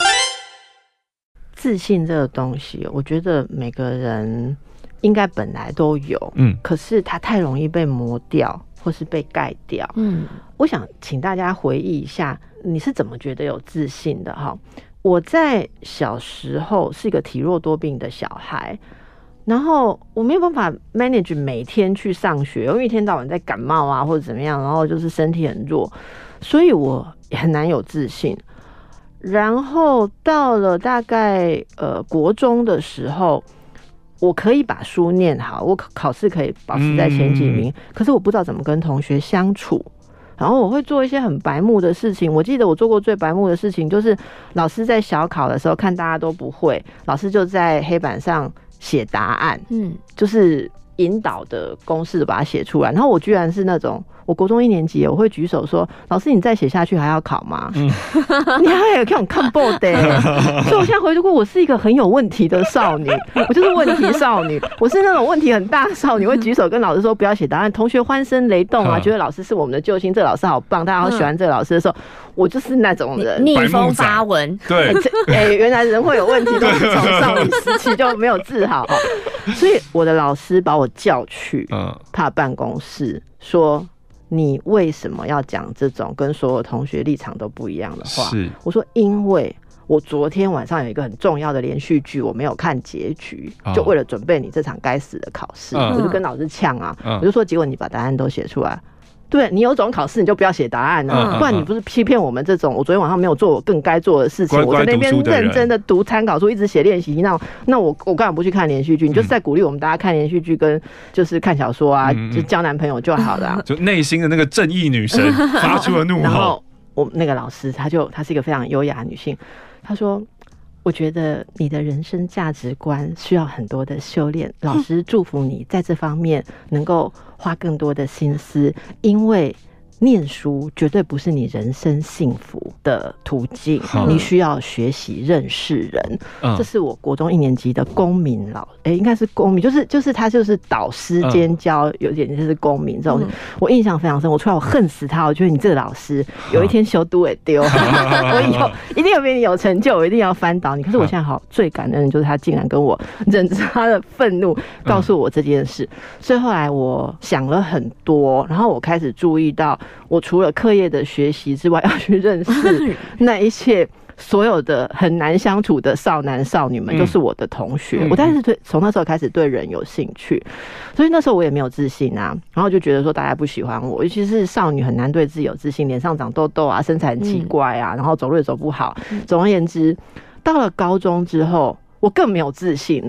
自信这个东西，我觉得每个人应该本来都有，嗯，可是它太容易被磨掉，或是被盖掉。嗯，我想请大家回忆一下，你是怎么觉得有自信的哈？我在小时候是一个体弱多病的小孩，然后我没有办法 manage 每天去上学，因为一天到晚在感冒啊或者怎么样，然后就是身体很弱，所以我很难有自信。然后到了大概呃国中的时候，我可以把书念好，我考试可以保持在前几名，嗯、可是我不知道怎么跟同学相处。然后我会做一些很白目的事情，我记得我做过最白目的事情就是老师在小考的时候看大家都不会，老师就在黑板上写答案，嗯，就是引导的公式把它写出来，然后我居然是那种我国中一年级我会举手说老师你再写下去还要考吗？嗯、你还有这种看报的，所以我现在回顾我是一个很有问题的少女，我就是问题少女，我是那种问题很大的少女，会举手跟老师说不要写答案，同学欢声雷动啊，觉得老师是我们的救星，这个老师好棒，大家好喜欢这个老师的时候，我就是那种人逆风发文， 对， 哎、欸，原来人会有问题都是从少女时期就没有治好，所以我的老师把我叫去他办公室说你为什么要讲这种跟所有同学立场都不一样的话？我说因为我昨天晚上有一个很重要的连续剧，我没有看结局，哦、就为了准备你这场该死的考试，嗯、我就跟老师呛啊，嗯、我就说结果你把答案都写出来。对，你有种考试你就不要写答案啊，嗯、不然你不是欺骗我们这种我昨天晚上没有做我更该做的事情， 乖乖我在那边认真的读参考书，一直写练习，那那我我干嘛不去看连续剧？你就是在鼓励我们大家看连续剧跟就是看小说啊，嗯、就交男朋友就好了，啊， 就内心的那个正义女神发出了怒吼。 然后我那个老师他就她是一个非常优雅的女性，她说我觉得你的人生价值观需要很多的修炼，老师祝福你在这方面能够花更多的心思，因为念书绝对不是你人生幸福的途径，你需要学习认识人。嗯、这是我国中一年级的公民老，哎、欸，应该是公民，就是就是他就是导师兼教，有点就是公民这种，嗯、我印象非常深。我出来我恨死他，我觉得你这个老师有一天修都会丢，我以后一定有比你有成就，我一定要翻倒你。可是我现在好最感恩的就是他竟然跟我忍着他的愤怒告诉我这件事，嗯、所以后来我想了很多，然后我开始注意到。我除了课业的学习之外，要去认识那一切所有的很难相处的少男少女们，嗯、就是我的同学。嗯、我但是对从那时候开始对人有兴趣，所以那时候我也没有自信啊，然后就觉得说大家不喜欢我，尤其是少女很难对自己有自信，脸上长痘痘啊，身材很奇怪啊，嗯、然后走路也走不好。总而言之，到了高中之后，我更没有自信了。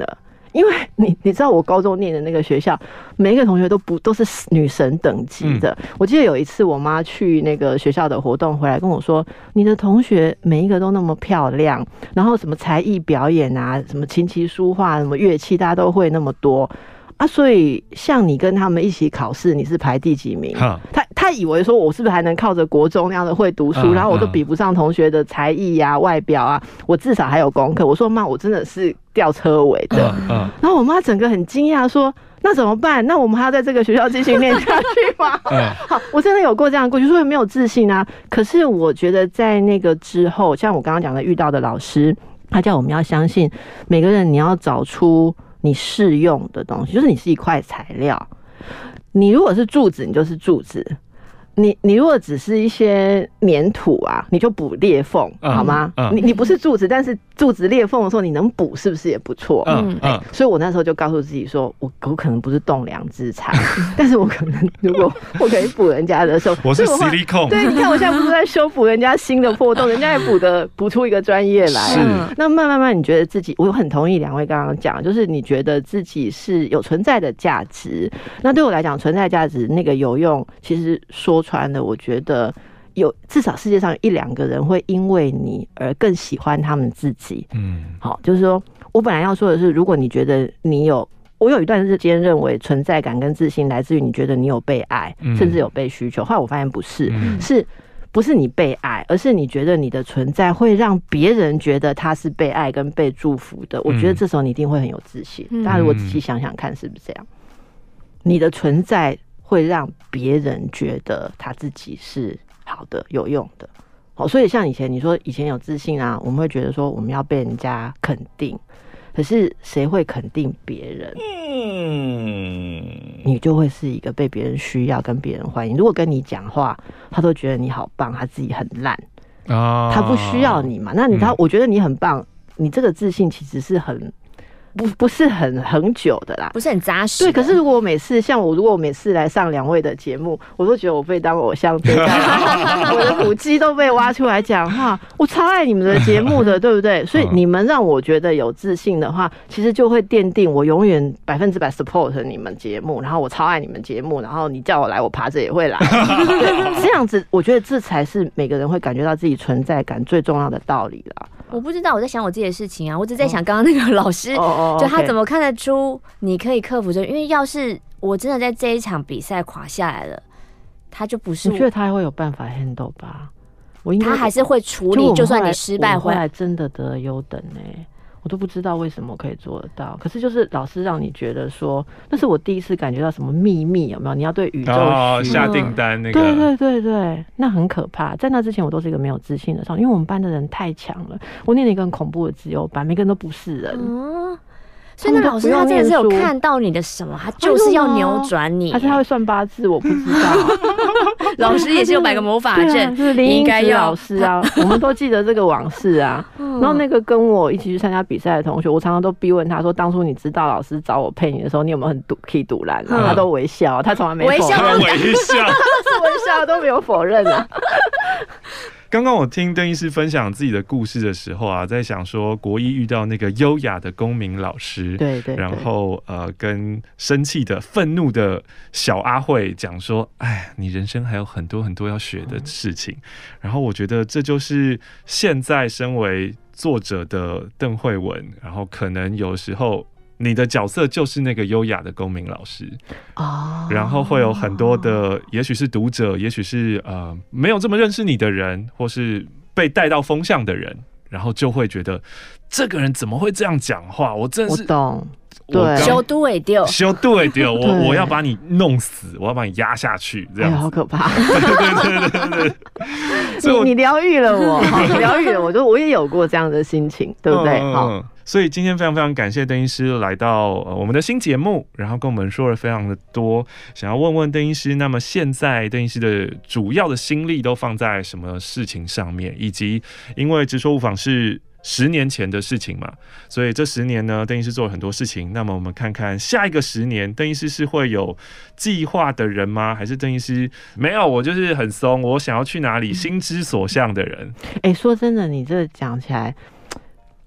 因为你你知道我高中念的那个学校，每一个同学都不都是女神等级的。嗯、我记得有一次我妈去那个学校的活动回来跟我说，你的同学每一个都那么漂亮，然后什么才艺表演啊，什么琴棋书画，什么乐器，大家都会那么多。啊，所以像你跟他们一起考试，你是排第几名？他他以为说我是不是还能靠着国中那样的会读书，然后我都比不上同学的才艺啊、外表啊，我至少还有功课。我说妈，我真的是吊车尾的。然后我妈整个很惊讶说，那怎么办？那我们还要在这个学校继续念下去吗？好，我真的有过这样的过去，所以没有自信啊。可是我觉得在那个之后，像我刚刚讲的遇到的老师，他叫我们要相信每个人，你要找出你适用的东西，就是你是一块材料。你如果是柱子，你就是柱子；你你如果只是一些粘土啊，你就补裂缝，嗯、好吗？嗯、你你不是柱子，但是柱子裂缝的时候，你能补是不是也不错？嗯嗯、欸。所以我那时候就告诉自己说，我我可能不是栋梁之才，但是我可能如果我可以补人家的时候， 我是 silicone。 对，你看我现在不是在修补人家新的破洞，人家也补的补出一个专业来。是。那慢慢慢，你觉得自己，我很同意两位刚刚讲，就是你觉得自己是有存在的价值。那对我来讲，存在价值那个有用，其实说穿了，我觉得有至少世界上有一两个人会因为你而更喜欢他们自己。嗯，好，就是说我本来要说的是，如果你觉得你有，我有一段时间认为存在感跟自信来自于你觉得你有被爱，嗯、甚至有被需求。后来我发现不是，嗯、是不是你被爱，而是你觉得你的存在会让别人觉得他是被爱跟被祝福的。我觉得这时候你一定会很有自信。嗯、大家如果仔细想想看，是不是这样？你的存在会让别人觉得他自己是好的、有用的。好，所以像以前你说以前有自信啊，我们会觉得说我们要被人家肯定，可是谁会肯定别人？嗯，你就会是一个被别人需要、跟别人欢迎。如果跟你讲话，他都觉得你好棒，他自己很烂啊，他不需要你嘛？那你他，我觉得你很棒，你这个自信其实是很。不不是很很久的啦， 不是很扎实。 对，可是如果我每次像我，如果我每次来上两位的节目，我都觉得我被当偶像对待，我的腹肌都被挖出来讲话，我超爱你们的节目的，对不对？所以你们让我觉得有自信的话，其实就会奠定我永远百分之百 support 你们节目，然后我超爱你们节目，然后你叫我来，我爬着也会来。对，这样子，我觉得这才是每个人会感觉到自己存在感最重要的道理啦。 我不知道，我在想我自己的事情啊，我只在想刚刚那个老师，哦、就他怎么看得出你可以克服这？因为要是我真的在这一场比赛垮下来了，他就不是我。 我觉得他还会有办法 handle 吧？我应该他还是会处理，就, 就算你失败回来，真的得了优等呢、欸。我都不知道为什么可以做得到，可是就是老师让你觉得说，那是我第一次感觉到什么秘密，有没有？你要对宇宙、 哦、下订单那个， 对对对对，那很可怕。在那之前，我都是一个没有自信的少年，因为我们班的人太强了，我念了一个很恐怖的自由班，每个人都不是人。嗯， 所以那老师他真的是有看到你的什么，他就是要扭转你， 还是他会算八字？我不知道。 老师也是有摆个魔法阵， 啊、就是林英子老师啊，我们都记得这个往事啊。然后那个跟我一起去参加比赛的同学，我常常都逼问他说：“当初你知道老师找我配你的时候，你有没有很可以堵拦？”他都微笑，他从来没否认， 微笑， 微笑， 微笑都没有否认啊。 刚刚我听邓医师分享自己的故事的时候啊，在想说国一遇到那个优雅的公民老师， 对 对, 对， 然后呃跟生气的、愤怒的小阿慧讲说：“哎，你人生还有很多很多要学的事情。嗯”然后我觉得这就是现在身为作者的邓惠文，然后可能有时候。你的角色就是那个优雅的公民老师哦，然后会有很多的，也许是读者，也许是呃没有这么认识你的人，或是被带到风向的人，然后就会觉得这个人怎么会这样讲话？我真的是我懂，对， 修都会丢， 修都会丢，我我要把你弄死，我要把你压下去，这样子、 哎、好可怕。 对对对对对对，你你疗愈了我，疗愈了我，就我也有过这样的心情，对不对？好、 嗯。所以今天非常非常感谢邓医师来到我们的新节目，然后跟我们说了非常的多，想要问问邓医师，那么现在邓医师的主要的心力都放在什么事情上面，以及因为直说无妨是十年前的事情嘛，所以这十年呢，邓医师做了很多事情。那么我们看看下一个十年，邓医师是会有计划的人吗？还是邓医师没有？我就是很松，我想要去哪里，心之所向的人。 哎、欸，说真的，你这讲起来。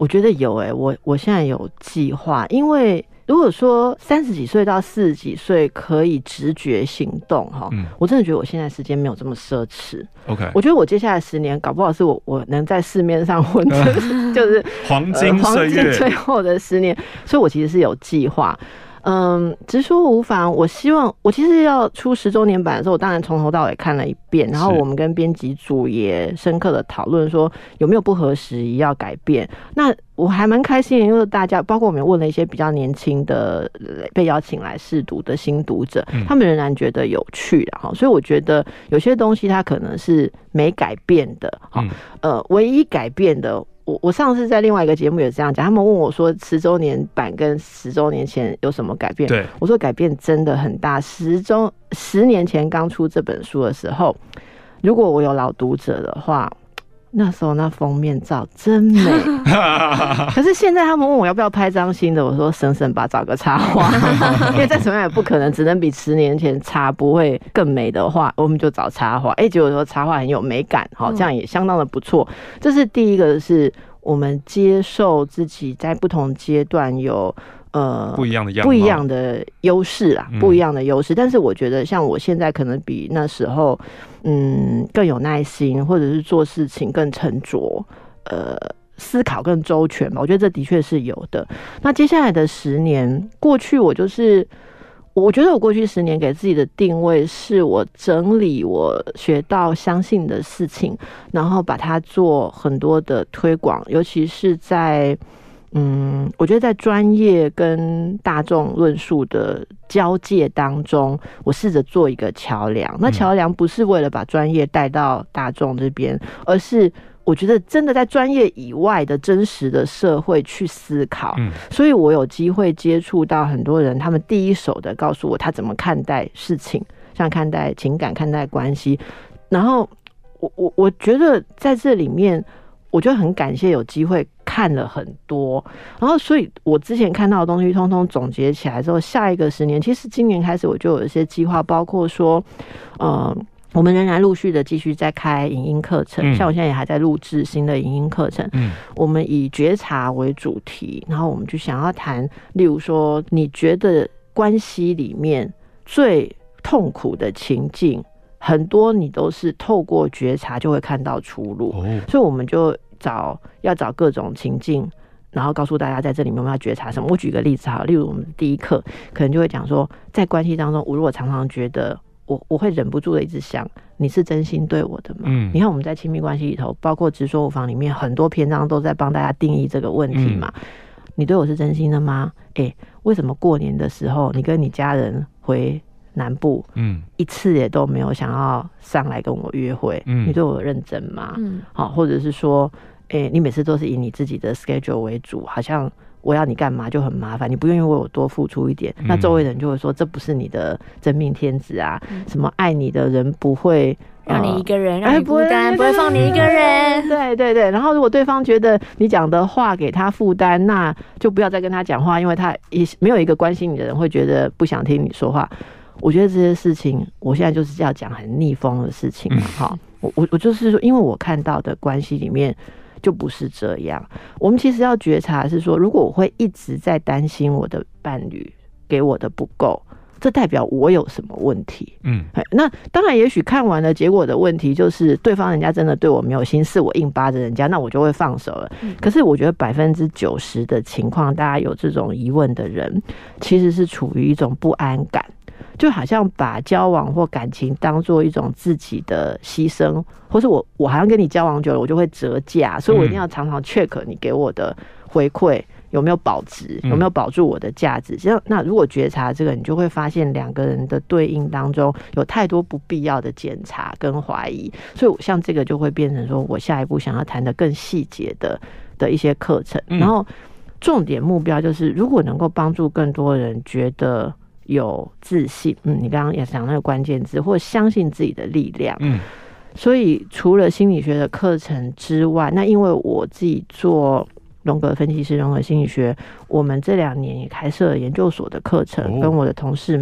我觉得有诶、欸，我我现在有计划，因为如果说三十几岁到四十几岁可以直觉行动哈，嗯，我真的觉得我现在时间没有这么奢侈。 OK， 我觉得我接下来十年搞不好是我我能在市面上混的，就是黄金岁月， 呃、黄金最后的十年，所以我其实是有计划。嗯，直说无妨。我希望我其实要出十周年版的时候，我当然从头到尾看了一遍，然后我们跟编辑组也深刻的讨论说有没有不合时宜要改变。那我还蛮开心的，因为大家包括我们问了一些比较年轻的被邀请来试读的新读者，嗯、他们仍然觉得有趣的哈。所以我觉得有些东西它可能是没改变的，嗯、呃，唯一改变的。我我上次在另外一个节目也这样讲，他们问我说十周年版跟十周年前有什么改变？ 对， 我说改变真的很大。十周十年前刚出这本书的时候，如果我有老读者的话，那时候那封面照真美。可是现在他们问我要不要拍张新的，我说省省吧，找个插画，因为再怎么样也不可能，只能比十年前差，不会更美的话，我们就找插画。哎、欸，结果说插画很有美感，好，这样也相当的不错。这是第一个，是我们接受自己在不同阶段有。呃， 不一样的样貌， 不一样的优势啦，不一样的优势。但是我觉得，像我现在可能比那时候，嗯，更有耐心，或者是做事情更沉着，呃，思考更周全吧。我觉得这的确是有的。那接下来的十年，过去我就是，我觉得我过去十年给自己的定位是我整理我学到相信的事情，然后把它做很多的推广，尤其是在。嗯，我觉得在专业跟大众论述的交界当中，我试着做一个桥梁。那桥梁不是为了把专业带到大众这边，而是我觉得真的在专业以外的真实的社会去思考。嗯，所以我有机会接触到很多人，他们第一手的告诉我他怎么看待事情，像看待情感、看待关系。然后我我我觉得在这里面。我就很感谢有机会看了很多，然后所以我之前看到的东西通通总结起来之后，下一个十年，其实今年开始我就有一些计划，包括说，呃，我们仍然陆续的继续在开影音课程，嗯、像我现在也还在录制新的影音课程，嗯，我们以觉察为主题，然后我们就想要谈，例如说，你觉得关系里面最痛苦的情境。很多你都是透过觉察就会看到出路，哦、所以我们就找要找各种情境，然后告诉大家在这里面我们要觉察什么。我举个例子好，例如我们第一课可能就会讲说，在关系当中，我如果常常觉得我我会忍不住的一直想，你是真心对我的吗？嗯，你看我们在亲密关系里头，包括直说无妨里面很多篇章都在帮大家定义这个问题嘛。嗯、你对我是真心的吗？哎、欸，为什么过年的时候你跟你家人回？南部，嗯，一次也都没有想要上来跟我约会，嗯，你对我认真吗？嗯，好，或者是说，哎、欸，你每次都是以你自己的 schedule 为主，好像我要你干嘛就很麻烦，你不愿意为我多付出一点，嗯、那周围人就会说这不是你的真命天子啊，嗯、什么爱你的人不会。 让你一个人，让你孤单，不会放你一个人。 对对对，然后如果对方觉得你讲的话给他负担，那就不要再跟他讲话，因为他也没有一个关心你的人会觉得不想听你说话。我觉得这些事情，我现在就是要讲很逆风的事情嘛，哈、嗯，我我我就是说，因为我看到的关系里面就不是这样。我们其实要觉察是说，如果我会一直在担心我的伴侣给我的不够，这代表我有什么问题？嗯，那当然，也许看完了结果的问题就是对方人家真的对我没有心，是我硬扒着人家，那我就会放手了。嗯、可是我觉得百分之九十的情况，大家有这种疑问的人，其实是处于一种不安感。就好像把交往或感情当做一种自己的牺牲，或是我我好像跟你交往久了，我就会折价，所以我一定要常常 check 你给我的回馈有没有保值，有没有保住我的价值。嗯、那如果觉察这个，你就会发现两个人的对应当中有太多不必要的检查跟怀疑，所以像这个就会变成说我下一步想要谈的更细节的的一些课程，嗯、然后重点目标就是如果能够帮助更多人觉得。有自信，嗯，你刚刚也讲那个关键字，或相信自己的力量，嗯，所以除了心理学的课程之外，那因为我自己做荣格分析师、荣格心理学，我们这两年也开设了研究所的课程，哦、跟我的同事们，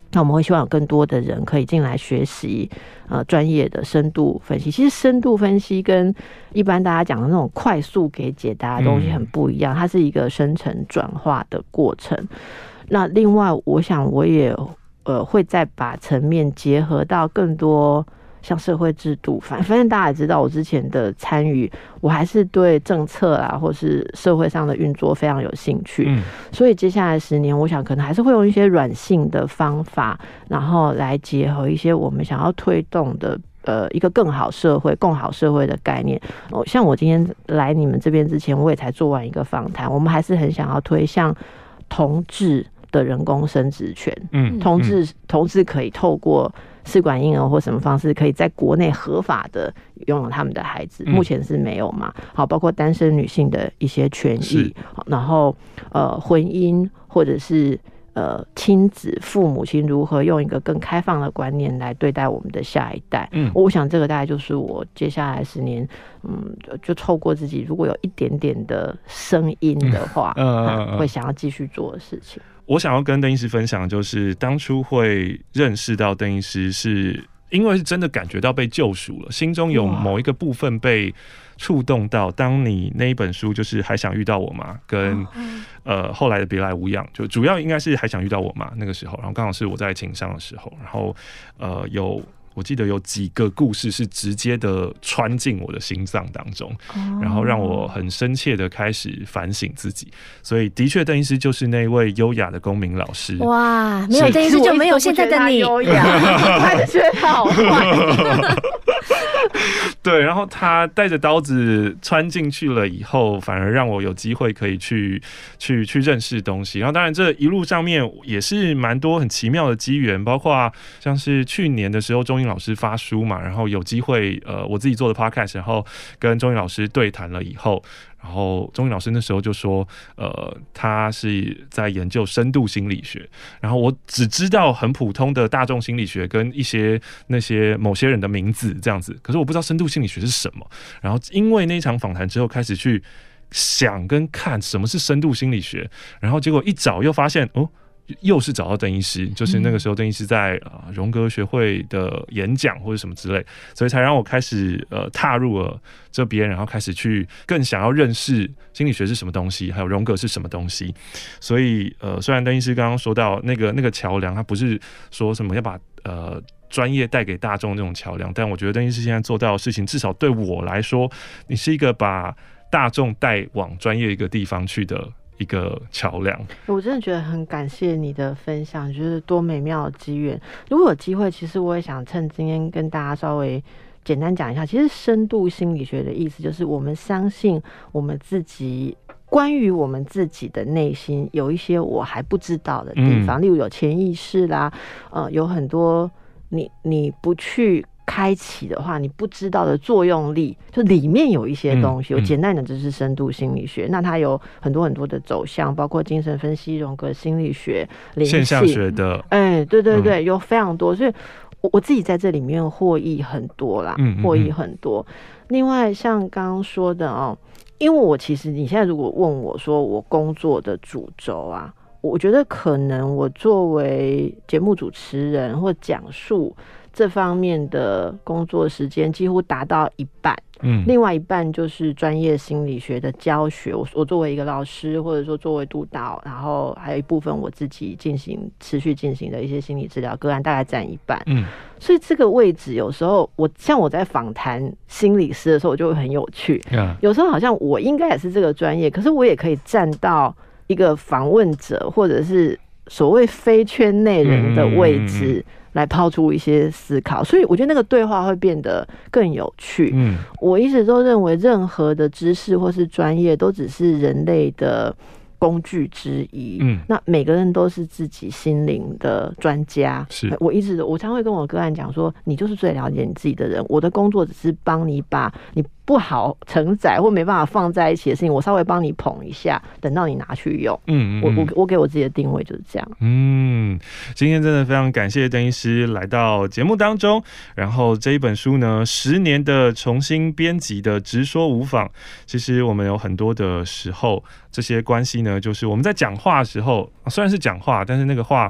那我们会希望有更多的人可以进来学习呃专业的深度分析。其实深度分析跟一般大家讲的那种快速给解答的东西很不一样，它是一个生成转化的过程。那另外我想我也呃会再把层面结合到更多像社会制度，反正大家也知道我之前的参与，我还是对政策啊或是社会上的运作非常有兴趣、嗯、所以接下来十年我想可能还是会用一些软性的方法，然后来结合一些我们想要推动的呃一个更好社会更好社会的概念、哦、像我今天来你们这边之前我也才做完一个访谈，我们还是很想要推向同志的人工生殖权，嗯，同志同志可以透过试管婴儿或什么方式，可以在国内合法的拥有他们的孩子，目前是没有嘛？好，包括单身女性的一些权益，然后呃婚姻或者是呃亲子父母亲如何用一个更开放的观念来对待我们的下一代。嗯，我想这个大概就是我接下来十年，嗯，就透过自己如果有一点点的声音的话，嗯嗯嗯、会想要继续做的事情。 我想要跟邓医师分享，就是当初会认识到邓医师，是因为是真的感觉到被救赎了，心中有某一个部分被触动到。当你那一本书就是还想遇到我吗？跟呃后来的别来无恙，就主要应该是还想遇到我吗？那个时候，然后刚好是我在情商的时候，然后呃有。我记得有几个故事是直接的穿进我的心脏当中，然后让我很深切的开始反省自己。所以的确，邓医师就是那位优雅的公民老师。 哇，没有邓医师就没有现在的你。 优雅，他就觉得他好坏。 对，然后他带着刀子穿进去了以后，反而让我有机会可以去去去认识东西。然后当然这一路上面也是蛮多很奇妙的机缘，包括像是去年的时候，钟英老师发书嘛，然后有机会呃我自己做的 podcast， 然后跟钟英老师对谈了以后。然后钟英老师那时候就说，呃，他是在研究深度心理学。然后我只知道很普通的大众心理学跟一些那些某些人的名字这样子，可是我不知道深度心理学是什么。然后因为那场访谈之后，开始去想跟看什么是深度心理学，然后结果一找又发现，哦。又是找到邓医师，就是那个时候邓医师在呃荣格学会的演讲或者什么之类，所以才让我开始呃踏入了这边，然后开始去更想要认识心理学是什么东西，还有荣格是什么东西。所以呃，虽然邓医师刚刚说到那个那个桥梁，他不是说什么要把呃专业带给大众那种桥梁，但我觉得邓医师现在做到的事情，至少对我来说，你是一个把大众带往专业一个地方去的。一个桥梁， 我真的觉得很感谢你的分享，就是多美妙的机缘。如果有机会，其实我也想趁今天跟大家稍微简单讲一下，其实深度心理学的意思就是我们相信我们自己，关于我们自己的内心有一些我还不知道的地方，嗯、例如有潜意识啦，呃，有很多你你不去开启的话，你不知道的作用力，就里面有一些东西。我、嗯嗯、简单的就是深度心理学，那它有很多很多的走向，包括精神分析、荣格心理学、灵性、 现象学的， 哎、欸，对对对，嗯、有非常多，所以我我自己在这里面获益很多啦，嗯嗯嗯获益很多。另外，像刚刚说的哦，因为我其实你现在如果问我说我工作的主轴啊，我觉得可能我作为节目主持人或讲述。这方面的工作时间几乎达到一半，嗯，另外一半就是专业心理学的教学。我我作为一个老师，或者说作为督导，然后还有一部分我自己进行持续进行的一些心理治疗个案，大概占一半。嗯，所以这个位置有时候我像我在访谈心理师的时候，我就会很有趣。嗯，有时候好像我应该也是这个专业，可是我也可以站到一个访问者或者是所谓非圈内人的位置。嗯来抛出一些思考，所以我觉得那个对话会变得更有趣。嗯，我一直都认为任何的知识或是专业都只是人类的工具之一。嗯，那每个人都是自己心灵的专家。是，我一直我常会跟我个案讲说，你就是最了解你自己的人。我的工作只是帮你把你不好承载或没办法放在一起的事情，我稍微帮你捧一下，等到你拿去用。嗯, 嗯, 嗯我我我给我自己的定位就是这样。 嗯，今天真的非常感谢邓医师来到节目当中。然后这一本书呢，十年的重新编辑的直说无妨。其实我们有很多的时候，这些关系呢，就是我们在讲话的时候，虽然是讲话，但是那个话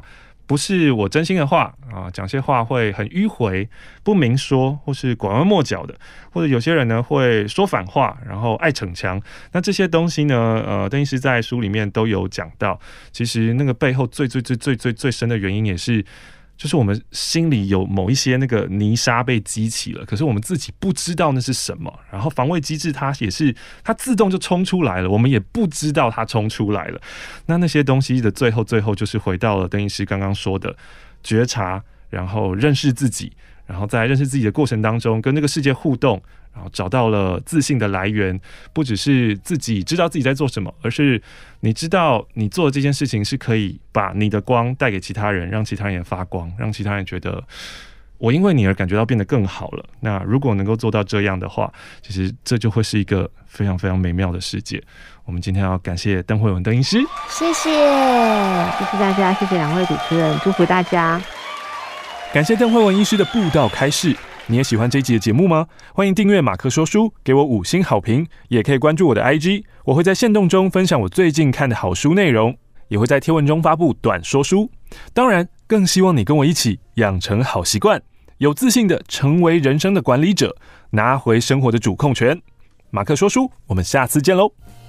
不是我真心的话啊，讲些话会很迂回、不明说，或是拐弯抹角的，或者有些人呢会说反话，然后爱逞强。那这些东西呢，呃，邓医师在书里面都有讲到，其实那个背后最最最最最最深的原因也是。就是我们心里有某一些那个泥沙被激起了，可是我们自己不知道那是什么，然后防卫机制它也是它自动就冲出来了，我们也不知道它冲出来了。那那些东西的最后最后就是回到了邓医师刚刚说的觉察，然后认识自己，然后在认识自己的过程当中跟那个世界互动，然后找到了自信的来源，不只是自己知道自己在做什么，而是你知道你做的这件事情是可以把你的光带给其他人，让其他人也发光，让其他人觉得我因为你而感觉到变得更好了。那如果能够做到这样的话，其实这就会是一个非常非常美妙的世界。我们今天要感谢邓惠文邓医师， 谢谢， 谢谢大家，谢谢两位主持人，祝福大家。 感谢邓惠文医师的布道开示。你也喜欢这一集的节目吗？欢迎订阅马克说书，给我五星好评，也可以关注我的 I G， 我会在限动中分享我最近看的好书内容，也会在贴文中发布短说书。当然，更希望你跟我一起养成好习惯，有自信的成为人生的管理者，拿回生活的主控权。马克说书，我们下次见喽。